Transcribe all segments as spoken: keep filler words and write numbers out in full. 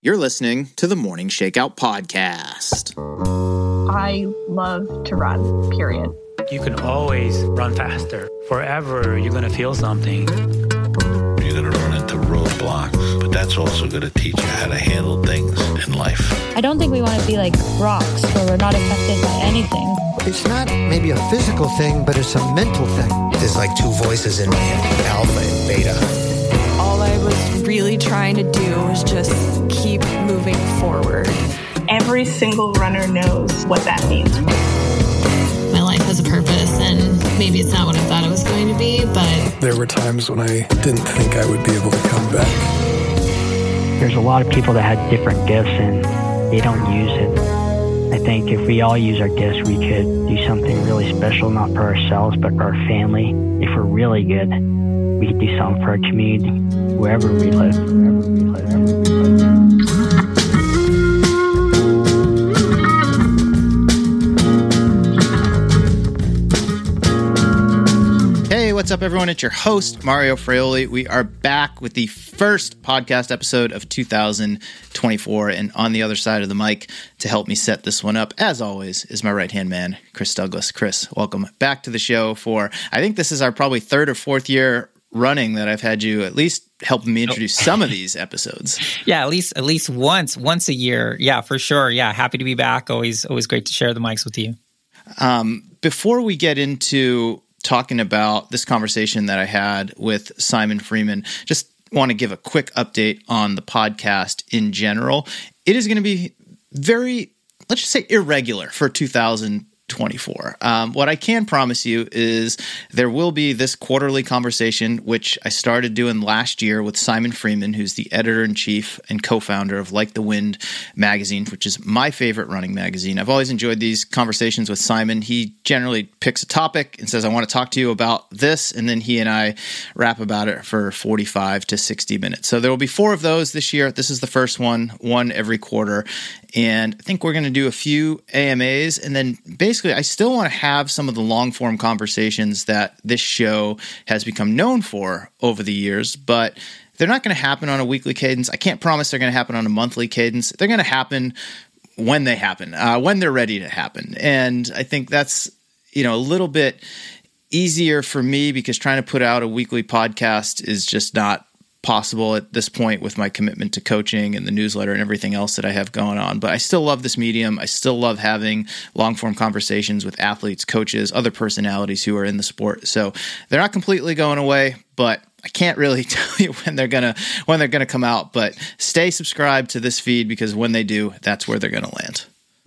You're listening to the Morning Shakeout Podcast. I love to run, period. You can always run faster. Forever, you're going to feel something. You're going to run into roadblocks, but that's also going to teach you how to handle things in life. I don't think we want to be like rocks where we're not affected by anything. It's not maybe a physical thing, but it's a mental thing. There's like two voices in me, alpha and beta. All I was really trying to do was just keep moving forward. Every single runner knows what that means. My life has a purpose, and maybe it's not what I thought it was going to be, but... There were times when I didn't think I would be able to come back. There's a lot of people that had different gifts, and they don't use it. I think if we all use our gifts, we could do something really special, not for ourselves, but for our family. If we're really good, we could do something for our community, wherever we live, wherever we live, wherever we live. Hey, what's up, everyone? It's your host, Mario Fraioli. We are back with the first podcast episode of two thousand twenty-four, and on the other side of the mic to help me set this one up, as always, is my right-hand man, Chris Douglas. Chris, welcome back to the show for, I think this is our probably third or fourth year running that I've had you at least helping me introduce some of these episodes. Yeah, at least at least once, once a year. Yeah, for sure. Yeah, happy to be back. Always, always great to share the mics with you. Um, before we get into talking about this conversation that I had with Simon Freeman, just want to give a quick update on the podcast in general. It is going to be very, let's just say, irregular for two thousand twenty-four. Um, what I can promise you is there will be this quarterly conversation, which I started doing last year with Simon Freeman, who's the editor-in-chief and co-founder of Like the Wind magazine, which is my favorite running magazine. I've always enjoyed these conversations with Simon. He generally picks a topic and says, I want to talk to you about this, and then he and I rap about it for forty-five to sixty minutes. So there will be four of those this year. This is the first one, one every quarter. And I think we're going to do a few A M As, and then basically I still want to have some of the long-form conversations that this show has become known for over the years, but they're not going to happen on a weekly cadence. I can't promise they're going to happen on a monthly cadence. They're going to happen when they happen, uh, when they're ready to happen. And I think that's, you know, a little bit easier for me because trying to put out a weekly podcast is just not possible at this point with my commitment to coaching and the newsletter and everything else that I have going on. But I still love this medium. I still love having long-form conversations with athletes, coaches, other personalities who are in the sport. So they're not completely going away, but I can't really tell you when they're gonna when they're gonna come out. But stay subscribed to this feed because when they do, that's where they're gonna land.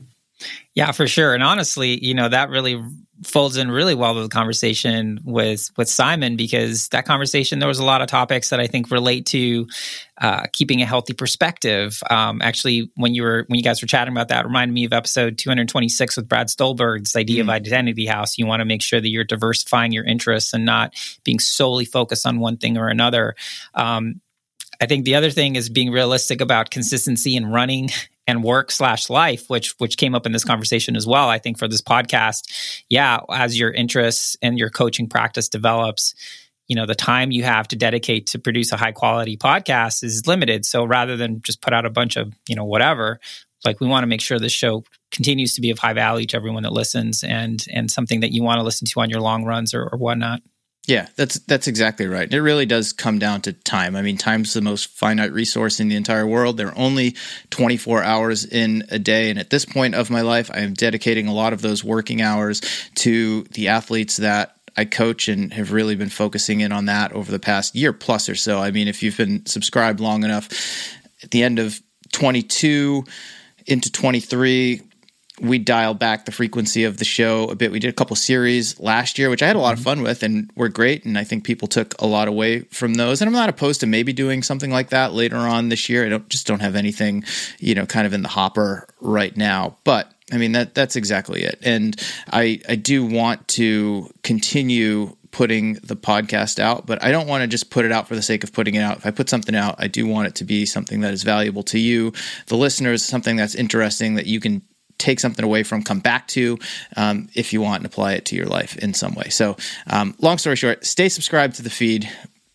Yeah, for sure. And honestly, you know, that really folds in really well with the conversation with with Simon, because that conversation, there was a lot of topics that I think relate to uh, keeping a healthy perspective. Um, actually, when you were when you guys were chatting about that, it reminded me of episode two hundred twenty-six with Brad Stolberg's idea mm. of Identity House. You want to make sure that you're diversifying your interests and not being solely focused on one thing or another. Um, I think the other thing is being realistic about consistency in running and work slash life, which which came up in this conversation as well. I think for this podcast, yeah, as your interests and your coaching practice develops, you know, the time you have to dedicate to produce a high quality podcast is limited. So rather than just put out a bunch of, you know, whatever, like we want to make sure this show continues to be of high value to everyone that listens and and something that you want to listen to on your long runs or, or whatnot. Yeah, that's that's exactly right. It really does come down to time. I mean, time's the most finite resource in the entire world. There are only twenty-four hours in a day. And at this point of my life, I am dedicating a lot of those working hours to the athletes that I coach and have really been focusing in on that over the past year plus or so. I mean, if you've been subscribed long enough, at the end of twenty-two into twenty-three, we dialed back the frequency of the show a bit. We did a couple series last year, which I had a lot of fun with and were great. And I think people took a lot away from those. And I'm not opposed to maybe doing something like that later on this year. I don't just don't have anything, you know, kind of in the hopper right now. But I mean, that that's exactly it. And I, I do want to continue putting the podcast out, but I don't want to just put it out for the sake of putting it out. If I put something out, I do want it to be something that is valuable to you, the listeners, something that's interesting that you can take something away from, come back to um, if you want and apply it to your life in some way. So um, long story short, stay subscribed to the feed.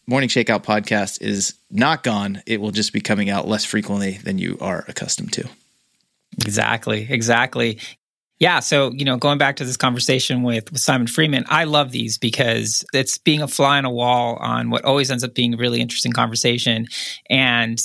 Morning Shakeout podcast is not gone. It will just be coming out less frequently than you are accustomed to. Exactly. Exactly. Yeah. So, you know, going back to this conversation with, with Simon Freeman, I love these because it's being a fly on a wall on what always ends up being a really interesting conversation. And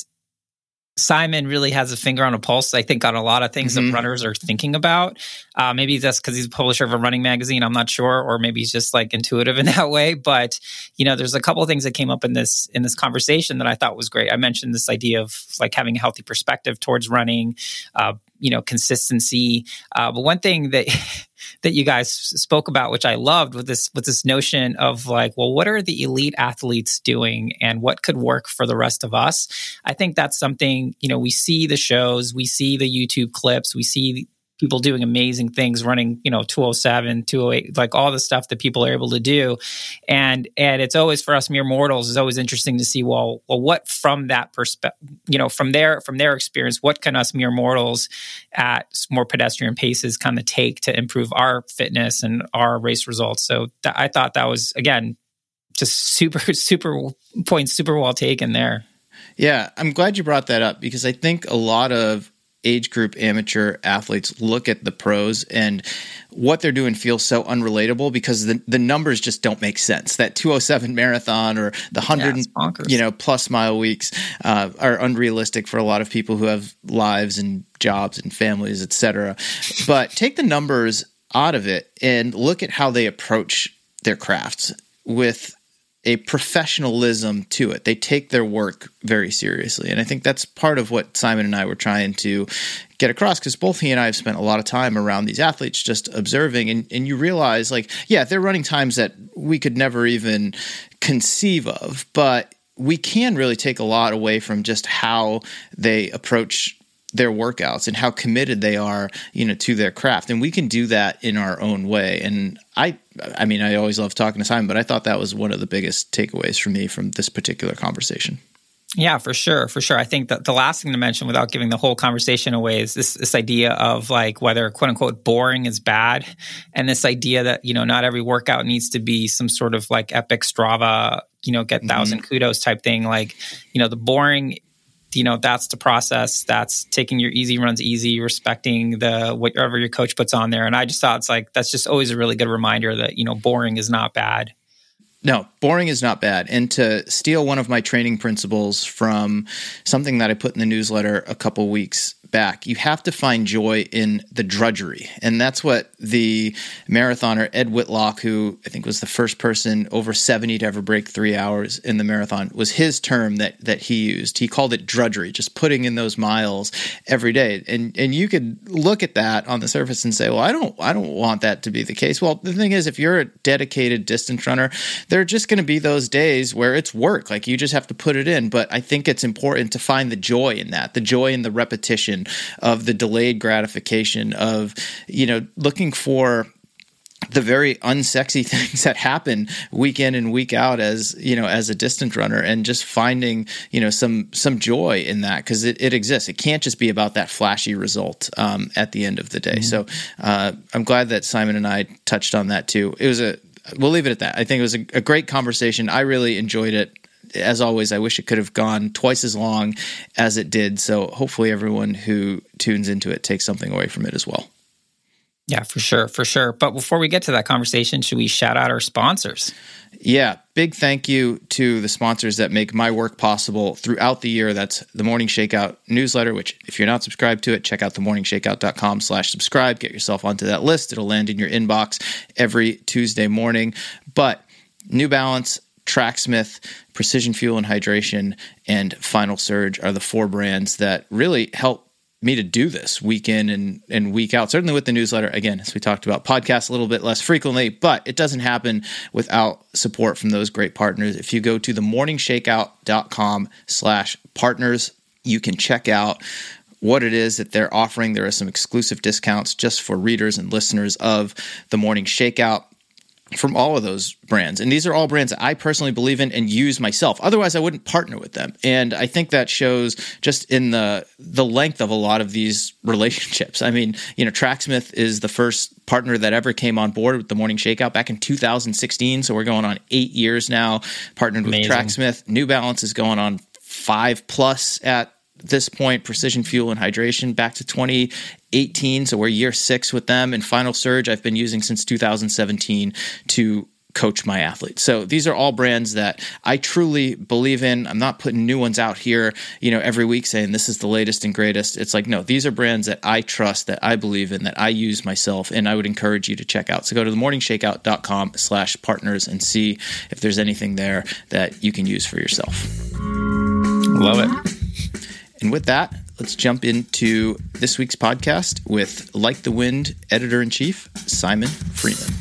Simon really has a finger on a pulse, I think, on a lot of things mm-hmm. that runners are thinking about. Uh, maybe that's because he's a publisher of a running magazine. I'm not sure. Or maybe he's just like intuitive in that way. But, you know, there's a couple of things that came up in this in this conversation that I thought was great. I mentioned this idea of like having a healthy perspective towards running, uh, you know, consistency. Uh, but one thing that that you guys spoke about, which I loved, with this with this notion of like, well, what are the elite athletes doing and what could work for the rest of us? I think that's something, you know, we see the shows, we see the YouTube clips, we see people doing amazing things, running, you know, two oh seven, two oh eight, like all the stuff that people are able to do. And and it's always, for us mere mortals, it's always interesting to see, well, well, what from that perspective, you know, from their from their experience, what can us mere mortals at more pedestrian paces kind of take to improve our fitness and our race results? So th- I thought that was, again, just super, super points, super well taken there. Yeah, I'm glad you brought that up because I think a lot of age group amateur athletes look at the pros and what they're doing feels so unrelatable because the, the numbers just don't make sense. That two oh seven marathon or the one hundred yeah, you know plus mile weeks uh, are unrealistic for a lot of people who have lives and jobs and families, et cetera. But take the numbers out of it and look at how they approach their crafts with a professionalism to it. They take their work very seriously. And I think that's part of what Simon and I were trying to get across, because both he and I have spent a lot of time around these athletes just observing, and, and you realize, like, yeah, they're running times that we could never even conceive of, but we can really take a lot away from just how they approach their workouts and how committed they are, you know, to their craft. And we can do that in our own way. And I, I mean, I always love talking to Simon, but I thought that was one of the biggest takeaways for me from this particular conversation. Yeah, for sure. For sure. I think that the last thing to mention without giving the whole conversation away is this, this idea of like whether quote unquote boring is bad. And this idea that, you know, not every workout needs to be some sort of like epic Strava, you know, get thousand mm-hmm. kudos type thing. Like, you know, the boring, you know, that's the process. That's taking your easy runs easy, respecting the whatever your coach puts on there. And I just thought it's like, that's just always a really good reminder that, you know, boring is not bad. No, boring is not bad. And to steal one of my training principles from something that I put in the newsletter a couple weeks back, you have to find joy in the drudgery. And that's what the marathoner Ed Whitlock, who I think was the first person over seventy to ever break three hours in the marathon, was his term that that he used. He called it drudgery, just putting in those miles every day. And and you could look at that on the surface and say, well, I don't I don't want that to be the case. Well, the thing is, if you're a dedicated distance runner, there are just going to be those days where it's work. Like, you just have to put it in. But I think it's important to find the joy in that, the joy in the repetition, of the delayed gratification, of, you know, looking for the very unsexy things that happen week in and week out as, you know, as a distance runner, and just finding, you know, some some joy in that, because it, it exists. It can't just be about that flashy result um, at the end of the day. Mm-hmm. So uh, I'm glad that Simon and I touched on that too. It was a, we'll leave it at that. I think it was a, a great conversation. I really enjoyed it. As always, I wish it could have gone twice as long as it did. So hopefully everyone who tunes into it takes something away from it as well. Yeah, for sure, for sure. But before we get to that conversation, should we shout out our sponsors? Yeah, big thank you to the sponsors that make my work possible throughout the year. That's the Morning Shakeout newsletter, which if you're not subscribed to it, check out themorningshakeout.com slash subscribe. Get yourself onto that list. It'll land in your inbox every Tuesday morning. But New Balance, Tracksmith, Precision Fuel and Hydration, and Final Surge are the four brands that really help me to do this week in and, and week out. Certainly with the newsletter, again, as we talked about, podcasts a little bit less frequently, but it doesn't happen without support from those great partners. If you go to themorningshakeout.com slash partners, you can check out what it is that they're offering. There are some exclusive discounts just for readers and listeners of The Morning Shakeout. from all of those brands. And these are all brands that I personally believe in and use myself. Otherwise, I wouldn't partner with them. And I think that shows just in the the length of a lot of these relationships. I mean, you know, Tracksmith is the first partner that ever came on board with the Morning Shakeout back in two thousand sixteen. So we're going on eight years now, partnered with Amazing. Tracksmith. New Balance is going on five plus at this point. Precision Fuel and Hydration back to twenty eighteen, so we're year six with them. And Final Surge I've been using since two thousand seventeen to coach my athletes. So these are all brands that I truly believe in. I'm not putting new ones out here, you know, every week saying this is the latest and greatest. It's like, no, these are brands that I trust, that I believe in, that I use myself, and I would encourage you to check out. So go to the morning shakeout dot com slash partners and see if there's anything there that you can use for yourself. Love it. And with that, let's jump into this week's podcast with Like the Wind Editor-in-Chief, Simon Freeman.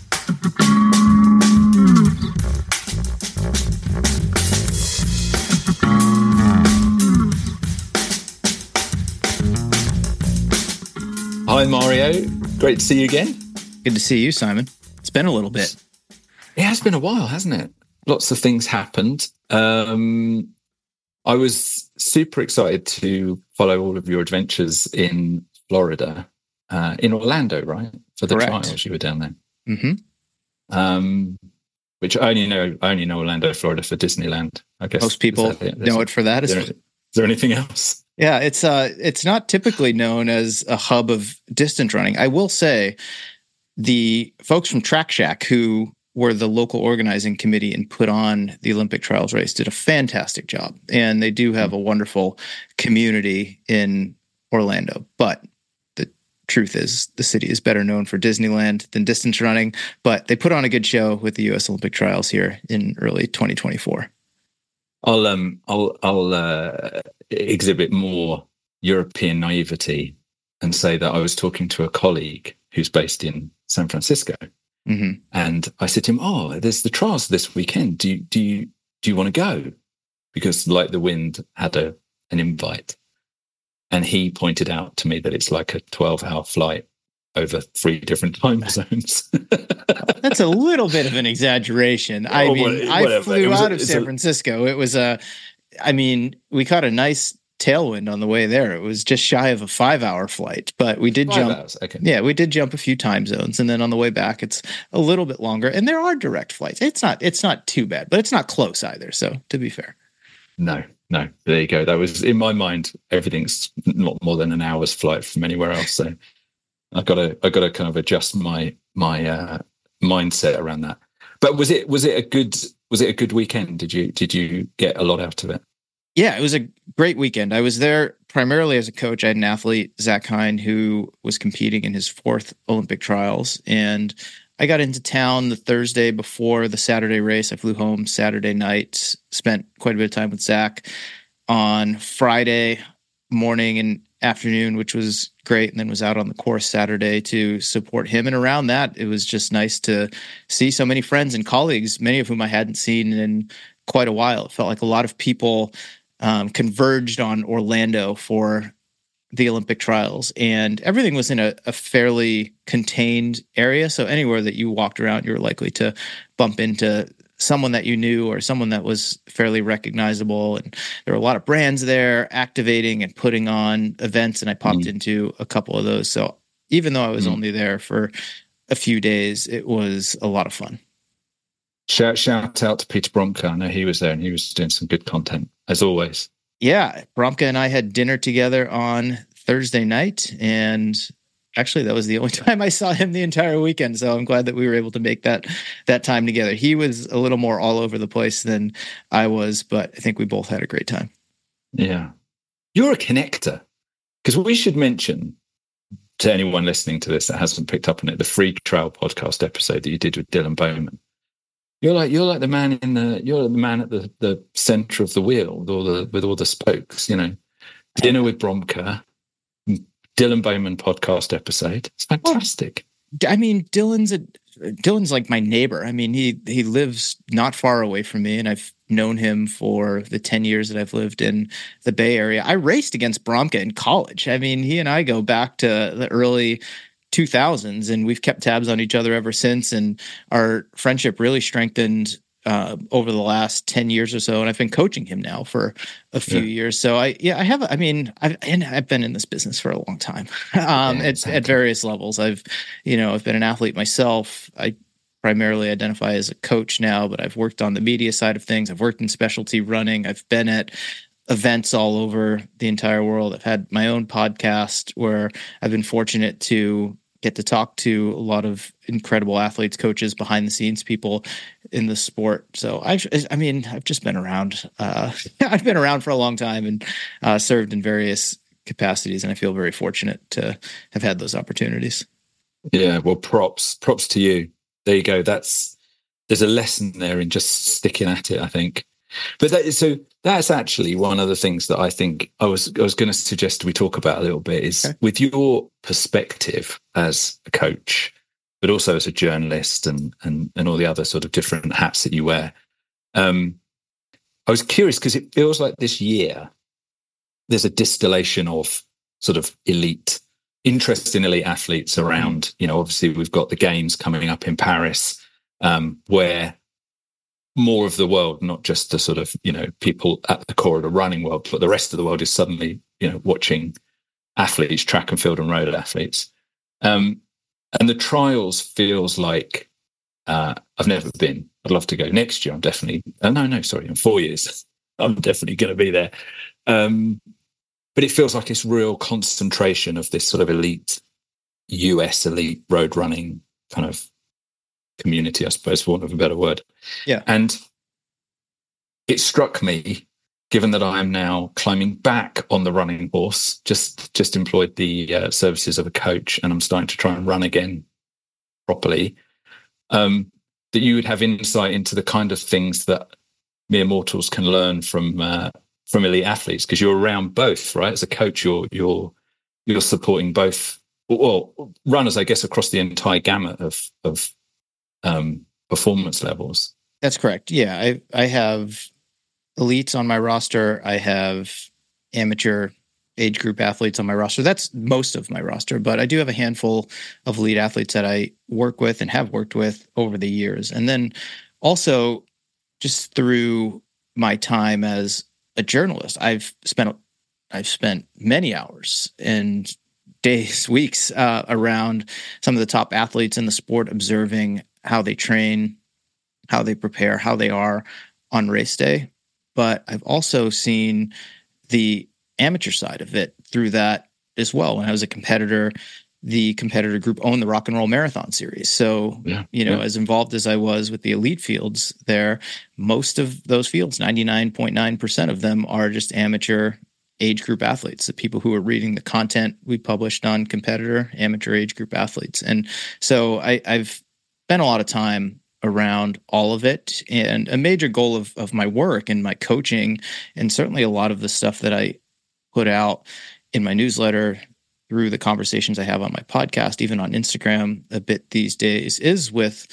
Hi, Mario. Great to see you again. Good to see you, Simon. It's been a little bit. It has been a while, hasn't it? Lots of things happened. Um, I was super excited to follow all of your adventures in Florida, uh, in Orlando, right? For the Correct. trials, you were down there. Mm-hmm. Um, which I only know, I only know Orlando, Florida for Disneyland. I guess most people it? know it for that. Is there, is there anything else? Yeah, it's uh, it's not typically known as a hub of distance running. I will say, the folks from Track Shack who were the local organizing committee and put on the Olympic trials race did a fantastic job. And they do have a wonderful community in Orlando. But the truth is the city is better known for Disneyland than distance running. But they put on a good show with the U S Olympic trials here in early twenty twenty-four. I'll um I'll I'll uh, exhibit more European naivety and say that I was talking to a colleague who's based in San Francisco. Mm-hmm. And I said to him, "Oh, there's the trials this weekend. Do you do you do you want to go?" Because Like the Wind had a an invite, and he pointed out to me that it's like a twelve-hour flight over three different time zones. That's a little bit of an exaggeration. I Oh, mean, whatever. I flew was out a, of San a, Francisco. It was a, I mean, we caught a nice tailwind on the way there. It was just shy of a five-hour flight, but we did Five jump. hours, okay. Yeah, we did jump a few time zones, and then on the way back, it's a little bit longer. And there are direct flights. It's not, it's not too bad, but it's not close either. So to be fair, No, no. There you go. That was in my mind. Everything's not more than an hour's flight from anywhere else. So I got to, I got to kind of adjust my my uh, mindset around that. But was it was it a good was it a good weekend? Did you did you get a lot out of it? Yeah, it was a great weekend. I was there primarily as a coach. I had an athlete, Zach Hine, who was competing in his fourth Olympic trials. And I got into town the Thursday before the Saturday race. I flew home Saturday night, spent quite a bit of time with Zach on Friday morning and afternoon, which was great. And then was out on the course Saturday to support him. And around that, it was just nice to see so many friends and colleagues, many of whom I hadn't seen in quite a while. It felt like a lot of people Um, converged on Orlando for the Olympic trials, and everything was in a, a fairly contained area. So anywhere that you walked around, you were likely to bump into someone that you knew or someone that was fairly recognizable. And there were a lot of brands there activating and putting on events, and I popped mm. into a couple of those. So even though I was mm. only there for a few days, it was a lot of fun. Shout, shout out to Peter Bromka. I know he was there and he was doing some good content, as always. Yeah, Bromka and I had dinner together on Thursday night, and actually that was the only time I saw him the entire weekend, so I'm glad that we were able to make that that time together. He was a little more all over the place than I was, but I think we both had a great time. Yeah. You're a connector, because we should mention to anyone listening to this that hasn't picked up on it, the Free Trail podcast episode that you did with Dylan Bowman. You're like you're like the man in the you're the man at the, the center of the wheel with all the with all the spokes, you know. Dinner with Bromka, Dylan Bowman podcast episode. It's fantastic. Well, I mean, Dylan's a Dylan's like my neighbor. I mean, he he lives not far away from me, and I've known him for the ten years that I've lived in the Bay Area. I raced against Bromka in college. I mean, he and I go back to the early two thousands, and we've kept tabs on each other ever since. And our friendship really strengthened uh, over the last ten years or so. And I've been coaching him now for a few yeah. years. So I, yeah, I have, I mean, I've, and I've been in this business for a long time um, yeah, exactly. at, at various levels. I've, you know, I've been an athlete myself. I primarily identify as a coach now, but I've worked on the media side of things. I've worked in specialty running. I've been at events all over the entire world. I've had my own podcast where I've been fortunate to get to talk to a lot of incredible athletes, coaches, behind the scenes people in the sport. So I've, I mean, I've just been around. Uh, I've been around for a long time and uh, served in various capacities, and I feel very fortunate to have had those opportunities. Yeah, well, props, props to you. There you go. That's there's a lesson there in just sticking at it, I think. But that is, so that's actually one of the things that I think I was I was going to suggest we talk about a little bit is okay. with your perspective as a coach, but also as a journalist and and and all the other sort of different hats that you wear. Um, I was curious because it feels like this year there's a distillation of sort of elite interest in elite athletes around. You know, obviously we've got the games coming up in Paris, um, where more of the world, not just the sort of, you know, people at the core of the running world, but the rest of the world is suddenly, you know, watching athletes, track and field and road athletes. Um, and the trials feels like uh, I've never been. I'd love to go next year. I'm definitely, uh, no, no, sorry, in four years, I'm definitely going to be there. Um, but it feels like it's real concentration of this sort of elite, U S elite road running kind of community, I suppose, for want of a better word. Yeah. And it struck me, given that I am now climbing back on the running horse, just just employed the uh, services of a coach, and I'm starting to try and run again properly, um, that you would have insight into the kind of things that mere mortals can learn from uh, from elite athletes, because you're around both, right? As a coach, you're you're you're supporting both, well, runners, I guess, across the entire gamut of of Um, performance levels. That's correct. Yeah, I I have elites on my roster. I have amateur age group athletes on my roster. That's most of my roster, but I do have a handful of elite athletes that I work with and have worked with over the years. And then also just through my time as a journalist, I've spent I've spent many hours and days, weeks uh, around some of the top athletes in the sport, observing how they train, how they prepare, how they are on race day. But I've also seen the amateur side of it through that as well. When I was a competitor, the competitor group owned the Rock and Roll Marathon Series. So, yeah, you know, yeah. as involved as I was with the elite fields there, most of those fields, ninety-nine point nine percent of them are just amateur age group athletes, the people who are reading the content we published on competitor, amateur age group athletes. And so I, I've spent a lot of time around all of it. And a major goal of, of my work and my coaching, and certainly a lot of the stuff that I put out in my newsletter, through the conversations I have on my podcast, even on Instagram a bit these days, is with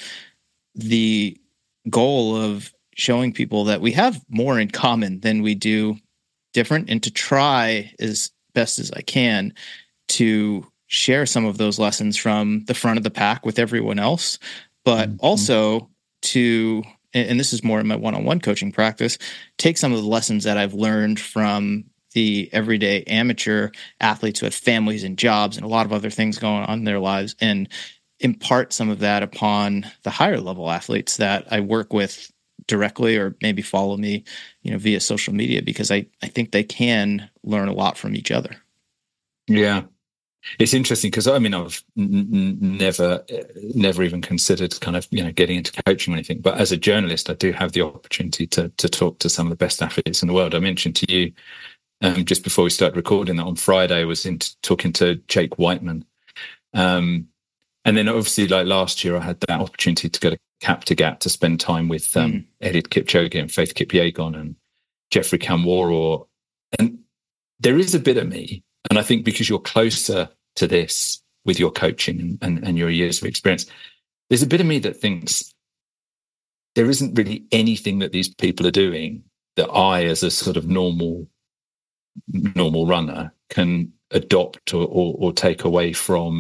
the goal of showing people that we have more in common than we do different, and to try as best as I can to share some of those lessons from the front of the pack with everyone else, but mm-hmm. also to, and this is more in my one-on-one coaching practice, take some of the lessons that I've learned from the everyday amateur athletes who have families and jobs and a lot of other things going on in their lives, and impart some of that upon the higher level athletes that I work with directly, or maybe follow me, you know, via social media, because I, I think they can learn a lot from each other. Yeah. It's interesting because I mean, I've n- n- never, never even considered kind of, you know, getting into coaching or anything. But as a journalist, I do have the opportunity to to talk to some of the best athletes in the world. I mentioned to you um, just before we started recording that on Friday I was in t- talking to Jake Whiteman. Um, and then obviously like last year I had that opportunity to go to Cap to Gap to spend time with um, mm. Eliud Kipchoge and Faith Kipyegon and Jeffrey Kamworor. And there is a bit of me, and I think because you're closer to this with your coaching and, and, and your years of experience, there's a bit of me that thinks there isn't really anything that these people are doing that I, as a sort of normal normal runner, can adopt or, or, or take away from,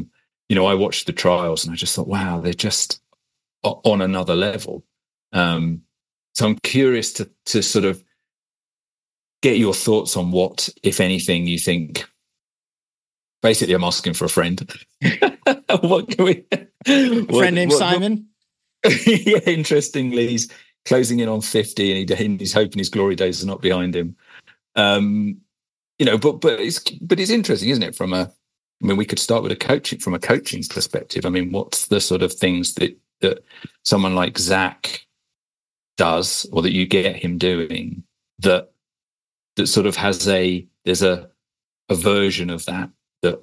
you know, I watched the trials and I just thought, wow, they're just on another level. Um, so I'm curious to to sort of get your thoughts on what, if anything, you think. Basically, I'm asking for a friend. What can we? A friend what, named what, Simon. What, yeah, interestingly, he's closing in on fifty, and he, he's hoping his glory days are not behind him. Um, you know, but but it's but it's interesting, isn't it? From a, I mean, we could start with a coaching from a coaching perspective. I mean, what's the sort of things that that someone like Zach does, or that you get him doing, that that sort of has a there's a a version of that that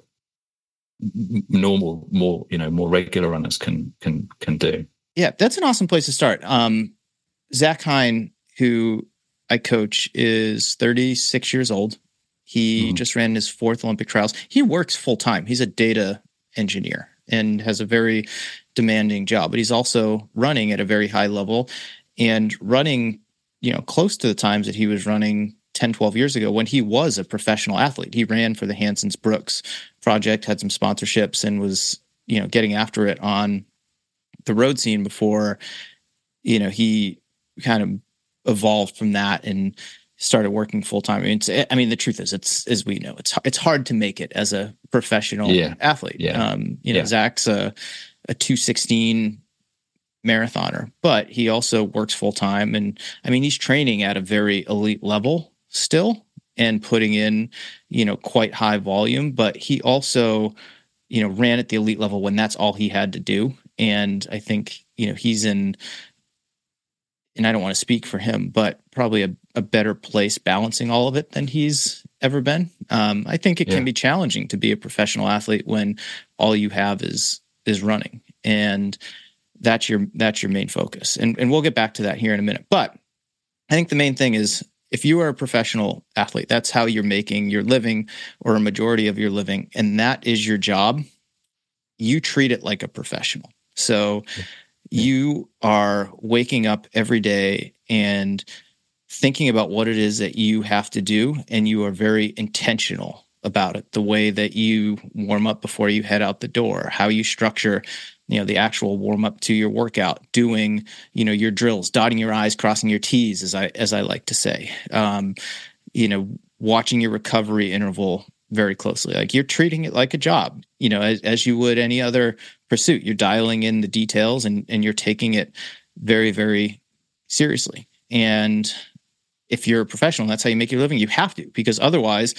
normal, more you know, more regular runners can can can do. Yeah, that's an awesome place to start. Um, Zach Hine, who I coach, is thirty-six years old. He mm. just ran his fourth Olympic trials. He works full time. He's a data engineer and has a very demanding job, but he's also running at a very high level and running, you know, close to the times that he was running ten, twelve years ago when he was a professional athlete. He ran for the Hanson's Brooks project, had some sponsorships, and was, you know, getting after it on the road scene before, you know, he kind of evolved from that and started working full time. I mean, it's, I mean, the truth is, it's, as we know, it's it's hard to make it as a professional yeah. athlete. Yeah. Um, you know, yeah. Zach's a, a two sixteen marathoner, but he also works full time. And I mean, he's training at a very elite level still and putting in, you know, quite high volume, but he also, you know, ran at the elite level when that's all he had to do. And I think, you know, he's in, and I don't want to speak for him, but probably a, a better place balancing all of it than he's ever been. Um, I think it yeah. can be challenging to be a professional athlete when all you have is is running, and that's your that's your main focus. And and we'll get back to that here in a minute. But I think the main thing is, if you are a professional athlete, that's how you're making your living, or a majority of your living, and that is your job. You treat it like a professional. So you are waking up every day and thinking about what it is that you have to do, and you are very intentional about it. The way that you warm up before you head out the door, how you structure, you know, the actual warm up to your workout, doing, you know, your drills, dotting your I's, crossing your T's, as I as I like to say. Um, you know, watching your recovery interval very closely. Like, you're treating it like a job, you know, as, as you would any other pursuit. You're dialing in the details, and, and you're taking it very, very seriously. And if you're a professional, that's how you make your living. You have to, because otherwise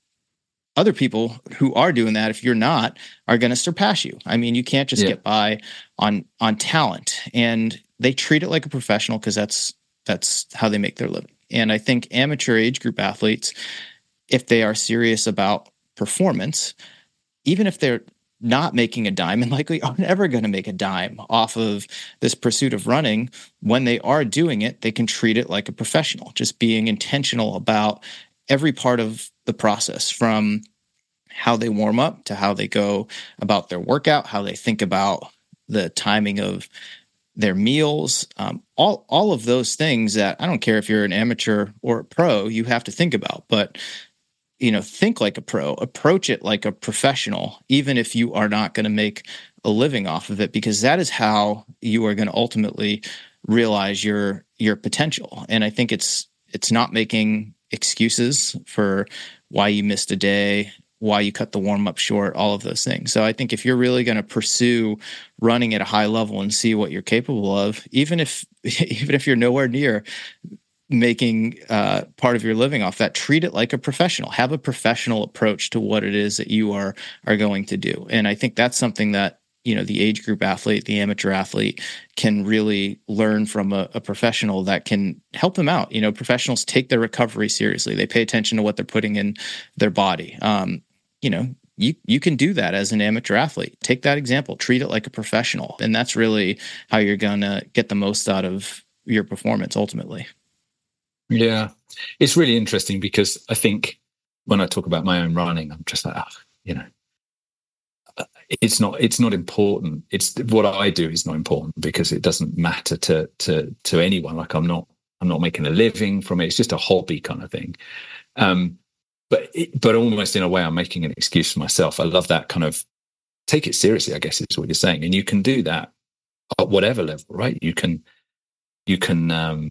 other people who are doing that, if you're not, are going to surpass you. I mean, you can't just yeah. get by on, on talent, and they treat it like a professional because that's, that's how they make their living. And I think amateur age group athletes, if they are serious about performance, even if they're not making a dime, and likely are never going to make a dime off of this pursuit of running, when they are doing it, they can treat it like a professional, just being intentional about every part of the process, from how they warm up to how they go about their workout, how they think about the timing of their meals, um, all all of those things that, I don't care if you're an amateur or a pro, you have to think about. But, you know, think like a pro, approach it like a professional, even if you are not going to make a living off of it, because that is how you are going to ultimately realize your your potential. And I think it's it's not making excuses for why you missed a day, why you cut the warm-up short, all of those things. So I think if you're really going to pursue running at a high level and see what you're capable of, even if even if you're nowhere near making uh, part of your living off that, treat it like a professional. Have a professional approach to what it is that you are are going to do. And I think that's something that, you know, the age group athlete, the amateur athlete, can really learn from a, a professional that can help them out. You know, professionals take their recovery seriously. They pay attention to what they're putting in their body. Um, you know, you you can do that as an amateur athlete. Take that example, treat it like a professional. And that's really how you're going to get the most out of your performance ultimately. Yeah, it's really interesting, because I think when I talk about my own running, I'm just like, oh, you know, it's not it's not important. It's what I do is not important, because it doesn't matter to to to anyone. Like, I'm not I'm not making a living from it. It's just a hobby kind of thing. Um, but it, but almost in a way, I'm making an excuse for myself. I love that kind of take it seriously, I guess is what you're saying. And you can do that at whatever level, right? You can, you can um,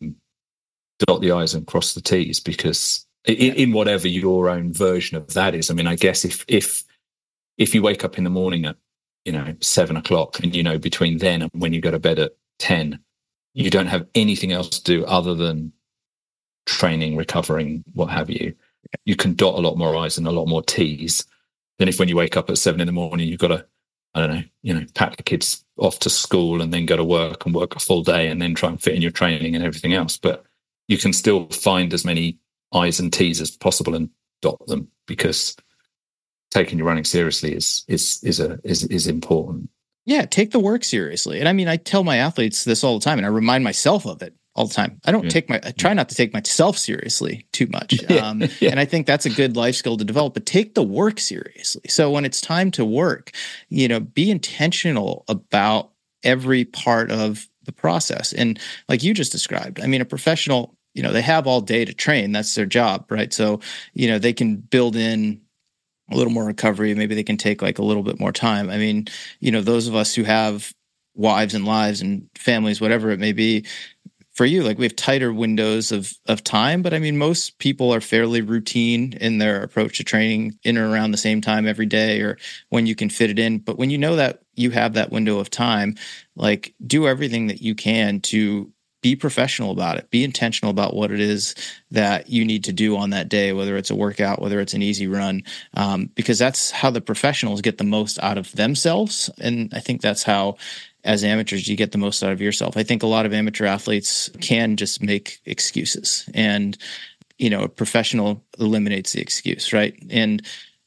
dot the I's and cross the T's, because in, in whatever your own version of that is. I mean, I guess if, if, if you wake up in the morning at, you know, seven o'clock and, you know, between then and when you go to bed at ten, you don't have anything else to do other than training, recovering, what have you, you can dot a lot more I's and a lot more T's than if when you wake up at seven in the morning, you've got to, I don't know, you know, pack the kids off to school and then go to work and work a full day and then try and fit in your training and everything else. But you can still find as many I's and T's as possible and dot them, because taking your running seriously is is is a is is important. Yeah, take the work seriously. And I mean, I tell my athletes this all the time, and I remind myself of it all the time. I don't yeah. take my, I try not to take myself seriously too much. Yeah. Um, yeah. And I think that's a good life skill to develop, but take the work seriously. So when it's time to work, you know, be intentional about every part of the process. And like you just described, I mean, a professional, you know, they have all day to train. That's their job, right? So, you know, they can build in a little more recovery. Maybe they can take like a little bit more time. I mean, you know, those of us who have wives and lives and families, whatever it may be, for you, like we have tighter windows of of time, but I mean, most people are fairly routine in their approach to training, in or around the same time every day, or when you can fit it in. But when you know that you have that window of time, like do everything that you can to be professional about it. Be intentional about what it is that you need to do on that day, whether it's a workout, whether it's an easy run, um, because that's how the professionals get the most out of themselves. And I think that's how, as amateurs, you get the most out of yourself. I think a lot of amateur athletes can just make excuses, and, you know, a professional eliminates the excuse, right? And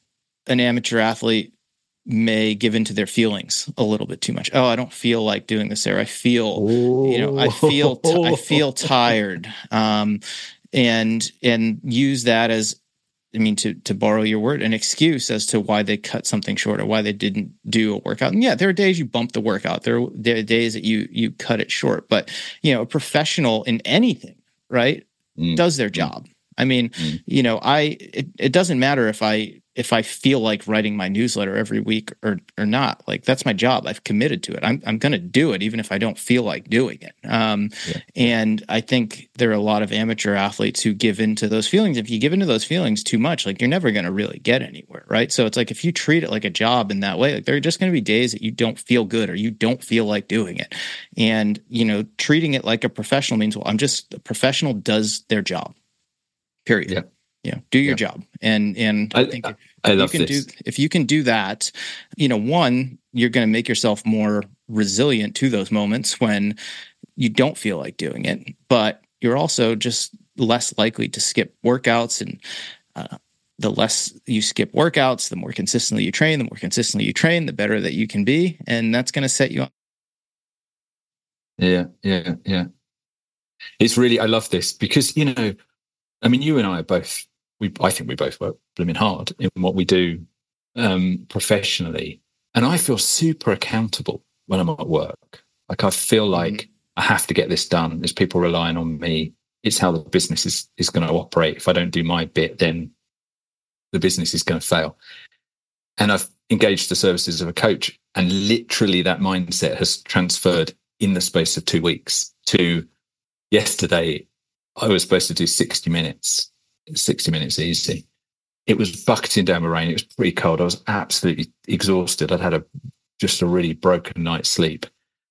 an amateur athlete may give into their feelings a little bit too much. Oh, I don't feel like doing this there. I feel, Ooh. you know, I feel, t- I feel tired. Um, and, and use that as, I mean, to, to borrow your word, an excuse as to why they cut something short or why they didn't do a workout. And yeah, there are days you bump the workout. There, there are days that you, you cut it short, but you know, a professional in anything, right, mm. does their job. I mean, mm. you know, I, it, it doesn't matter if I, if I feel like writing my newsletter every week or or not. Like, that's my job. I've committed to it. I'm I'm going to do it, even if I don't feel like doing it. Um, yeah. And I think there are a lot of amateur athletes who give into those feelings. If you give into those feelings too much, like, you're never going to really get anywhere, right? So it's like, if you treat it like a job in that way, like, there are just going to be days that you don't feel good or you don't feel like doing it. And, you know, treating it like a professional means, well, I'm just, a professional does their job, period. Yeah. You know, do your yeah. job. And and I, I think if, I if love you can this. do if you can do that, you know, one, you're going to make yourself more resilient to those moments when you don't feel like doing it, but you're also just less likely to skip workouts. And uh, the less you skip workouts, the more consistently you train, the more consistently you train, the better that you can be. And that's going to set you up. Yeah, yeah, yeah. It's really, I love this because, you know, I mean, you and I are both, we, I think we both work blooming hard in what we do um, professionally. And I feel super accountable when I'm at work. Like, I feel like mm-hmm. I have to get this done. There's people relying on me. It's how the business is, is going to operate. If I don't do my bit, then the business is going to fail. And I've engaged the services of a coach, and literally that mindset has transferred in the space of two weeks to yesterday. I was supposed to do sixty minutes, sixty minutes easy. It was bucketing down with rain. It was pretty cold. I was absolutely exhausted. I'd had a just a really broken night's sleep.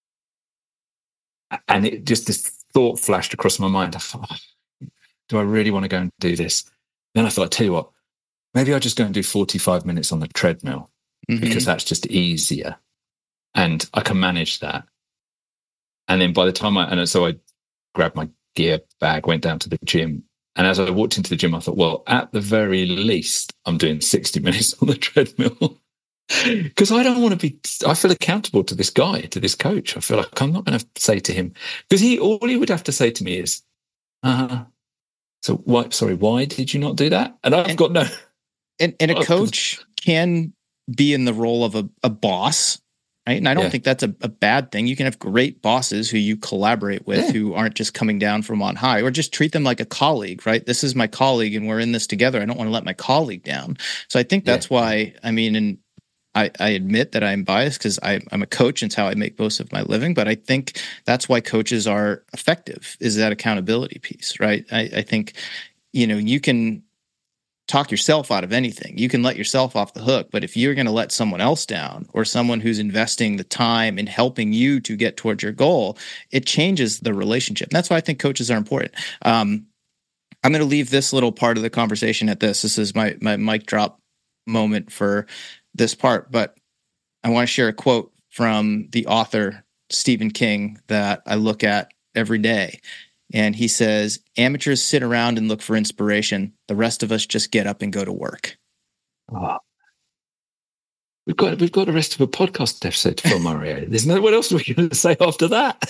And it just, this thought flashed across my mind. I thought, oh, do I really want to go and do this? Then I thought, I tell you what, maybe I'll just go and do forty-five minutes on the treadmill mm-hmm. because that's just easier. And I can manage that. And then by the time I, and so I grabbed my gear bag, went down to the gym. And as I walked into the gym, I thought, well, at the very least, I'm doing sixty minutes on the treadmill because I don't want to be, I feel accountable to this guy, to this coach. I feel like I'm not going to say to him, because he, all he would have to say to me is, uh, so why, sorry, why did you not do that? And I've and, got no. And, and a coach can be in the role of a, a boss. Right. And I don't yeah. think that's a, a bad thing. You can have great bosses who you collaborate with, yeah. who aren't just coming down from on high, or just treat them like a colleague, right? This is my colleague and we're in this together. I don't want to let my colleague down. So I think that's yeah. why, I mean, and I, I admit that I'm biased because I'm a coach and it's how I make most of my living. But I think that's why coaches are effective, is that accountability piece, right? I, I think, you know, you can talk yourself out of anything. You can let yourself off the hook. But if you're going to let someone else down, or someone who's investing the time in helping you to get towards your goal, it changes the relationship. And that's why I think coaches are important. Um, I'm going to leave this little part of the conversation at this. This is my my mic drop moment for this part, but I want to share a quote from the author Stephen King that I look at every day. And he says, "Amateurs sit around and look for inspiration. The rest of us just get up and go to work." Oh. We've got we've got the rest of a podcast episode to film, Mario. There's no what else are we going to say after that?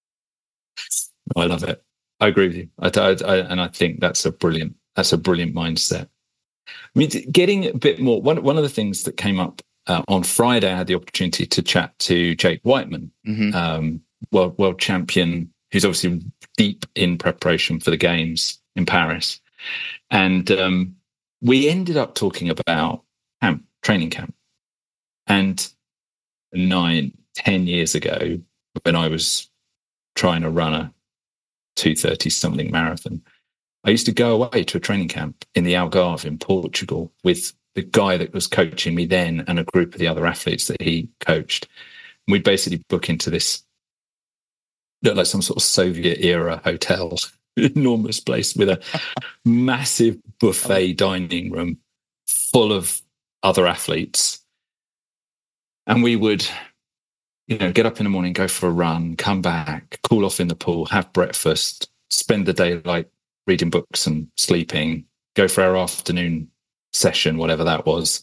I love it. I agree with you. I, I, I, and I think that's a brilliant that's a brilliant mindset. I mean, getting a bit more. One one of the things that came up uh, on Friday, I had the opportunity to chat to Jake Whiteman, mm-hmm. um, world world champion, who's obviously deep in preparation for the games in Paris, and um, we ended up talking about camp, training camp, and nine, ten years ago, when I was trying to run a two thirty something marathon, I used to go away to a training camp in the Algarve in Portugal with the guy that was coaching me then and a group of the other athletes that he coached. And we'd basically book into this, looked like some sort of Soviet era hotel, enormous place with a massive buffet dining room full of other athletes. And we would, you know, get up in the morning, go for a run, come back, cool off in the pool, have breakfast, spend the day like reading books and sleeping, go for our afternoon session, whatever that was,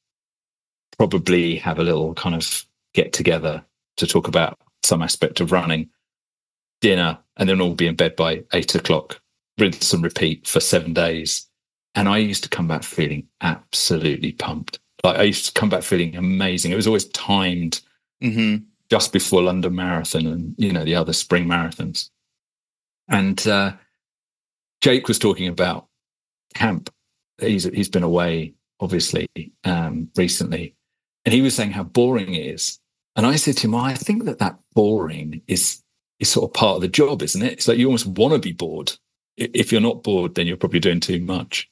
probably have a little kind of get together to talk about some aspect of running, dinner, and then all be in bed by eight o'clock, rinse and repeat for seven days. And I used to come back feeling absolutely pumped. Like I used to come back feeling amazing. It was always timed mm-hmm. just before London Marathon and, you know, the other spring marathons. And uh, Jake was talking about camp. He's he's been away, obviously, um, recently. And he was saying how boring it is. And I said to him, well, I think that that boring is, is sort of part of the job, isn't it? It's like you almost want to be bored. If you're not bored, then you're probably doing too much.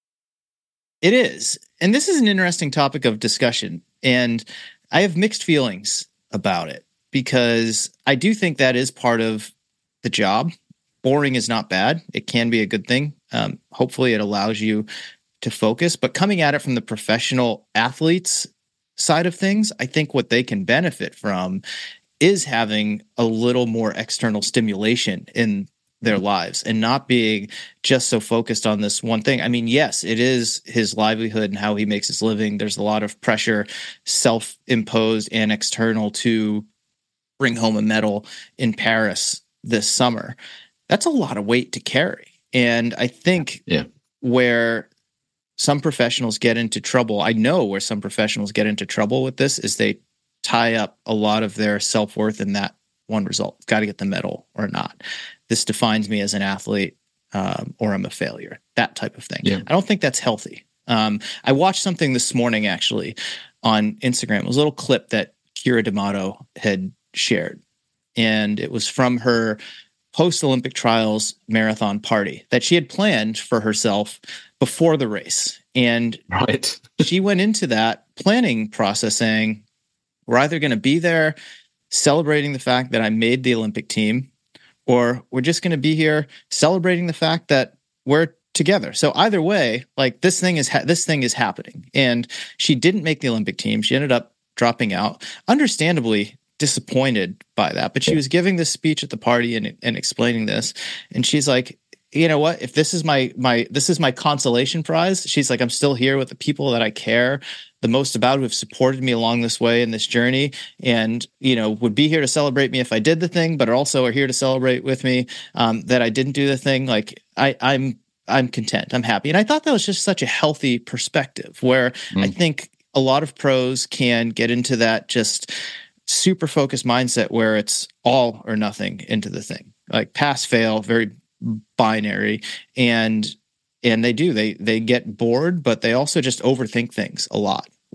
It is. And this is an interesting topic of discussion. And I have mixed feelings about it because I do think that is part of the job. Boring is not bad. It can be a good thing. Um, hopefully it allows you to focus. But coming at it from the professional athletes side of things, I think what they can benefit from is having a little more external stimulation in their lives and not being just so focused on this one thing. I mean, yes, it is his livelihood and how he makes his living. There's a lot of pressure, self-imposed and external, to bring home a medal in Paris this summer. That's a lot of weight to carry. And I think yeah. where some professionals get into trouble, I know where some professionals get into trouble with this, is they tie up a lot of their self-worth in that one result. Got to get the medal or not. This defines me as an athlete, um, or I'm a failure, that type of thing. Yeah. I don't think that's healthy. Um, I watched something this morning, actually, on Instagram. It was a little clip that Keira D'Amato had shared. And it was from her post-Olympic trials marathon party that she had planned for herself before the race. And right. she went into that planning process saying, we're either going to be there celebrating the fact that I made the Olympic team, or we're just going to be here celebrating the fact that we're together. So either way, like this thing is ha- this thing is happening. And she didn't make the Olympic team. She ended up dropping out, understandably disappointed by that. But she was giving this speech at the party and, and explaining this. And she's like, you know what? If this is my my this is my consolation prize, she's like, I'm still here with the people that I care the most about, who have supported me along this way in this journey, and you know would be here to celebrate me if I did the thing, but also are here to celebrate with me um, that I didn't do the thing. Like I, I'm I'm content. I'm happy. And I thought that was just such a healthy perspective, where mm. I think a lot of pros can get into that just super focused mindset where it's all or nothing into the thing, like pass fail, very binary, and and they do they they get bored, but they also just overthink things a lot,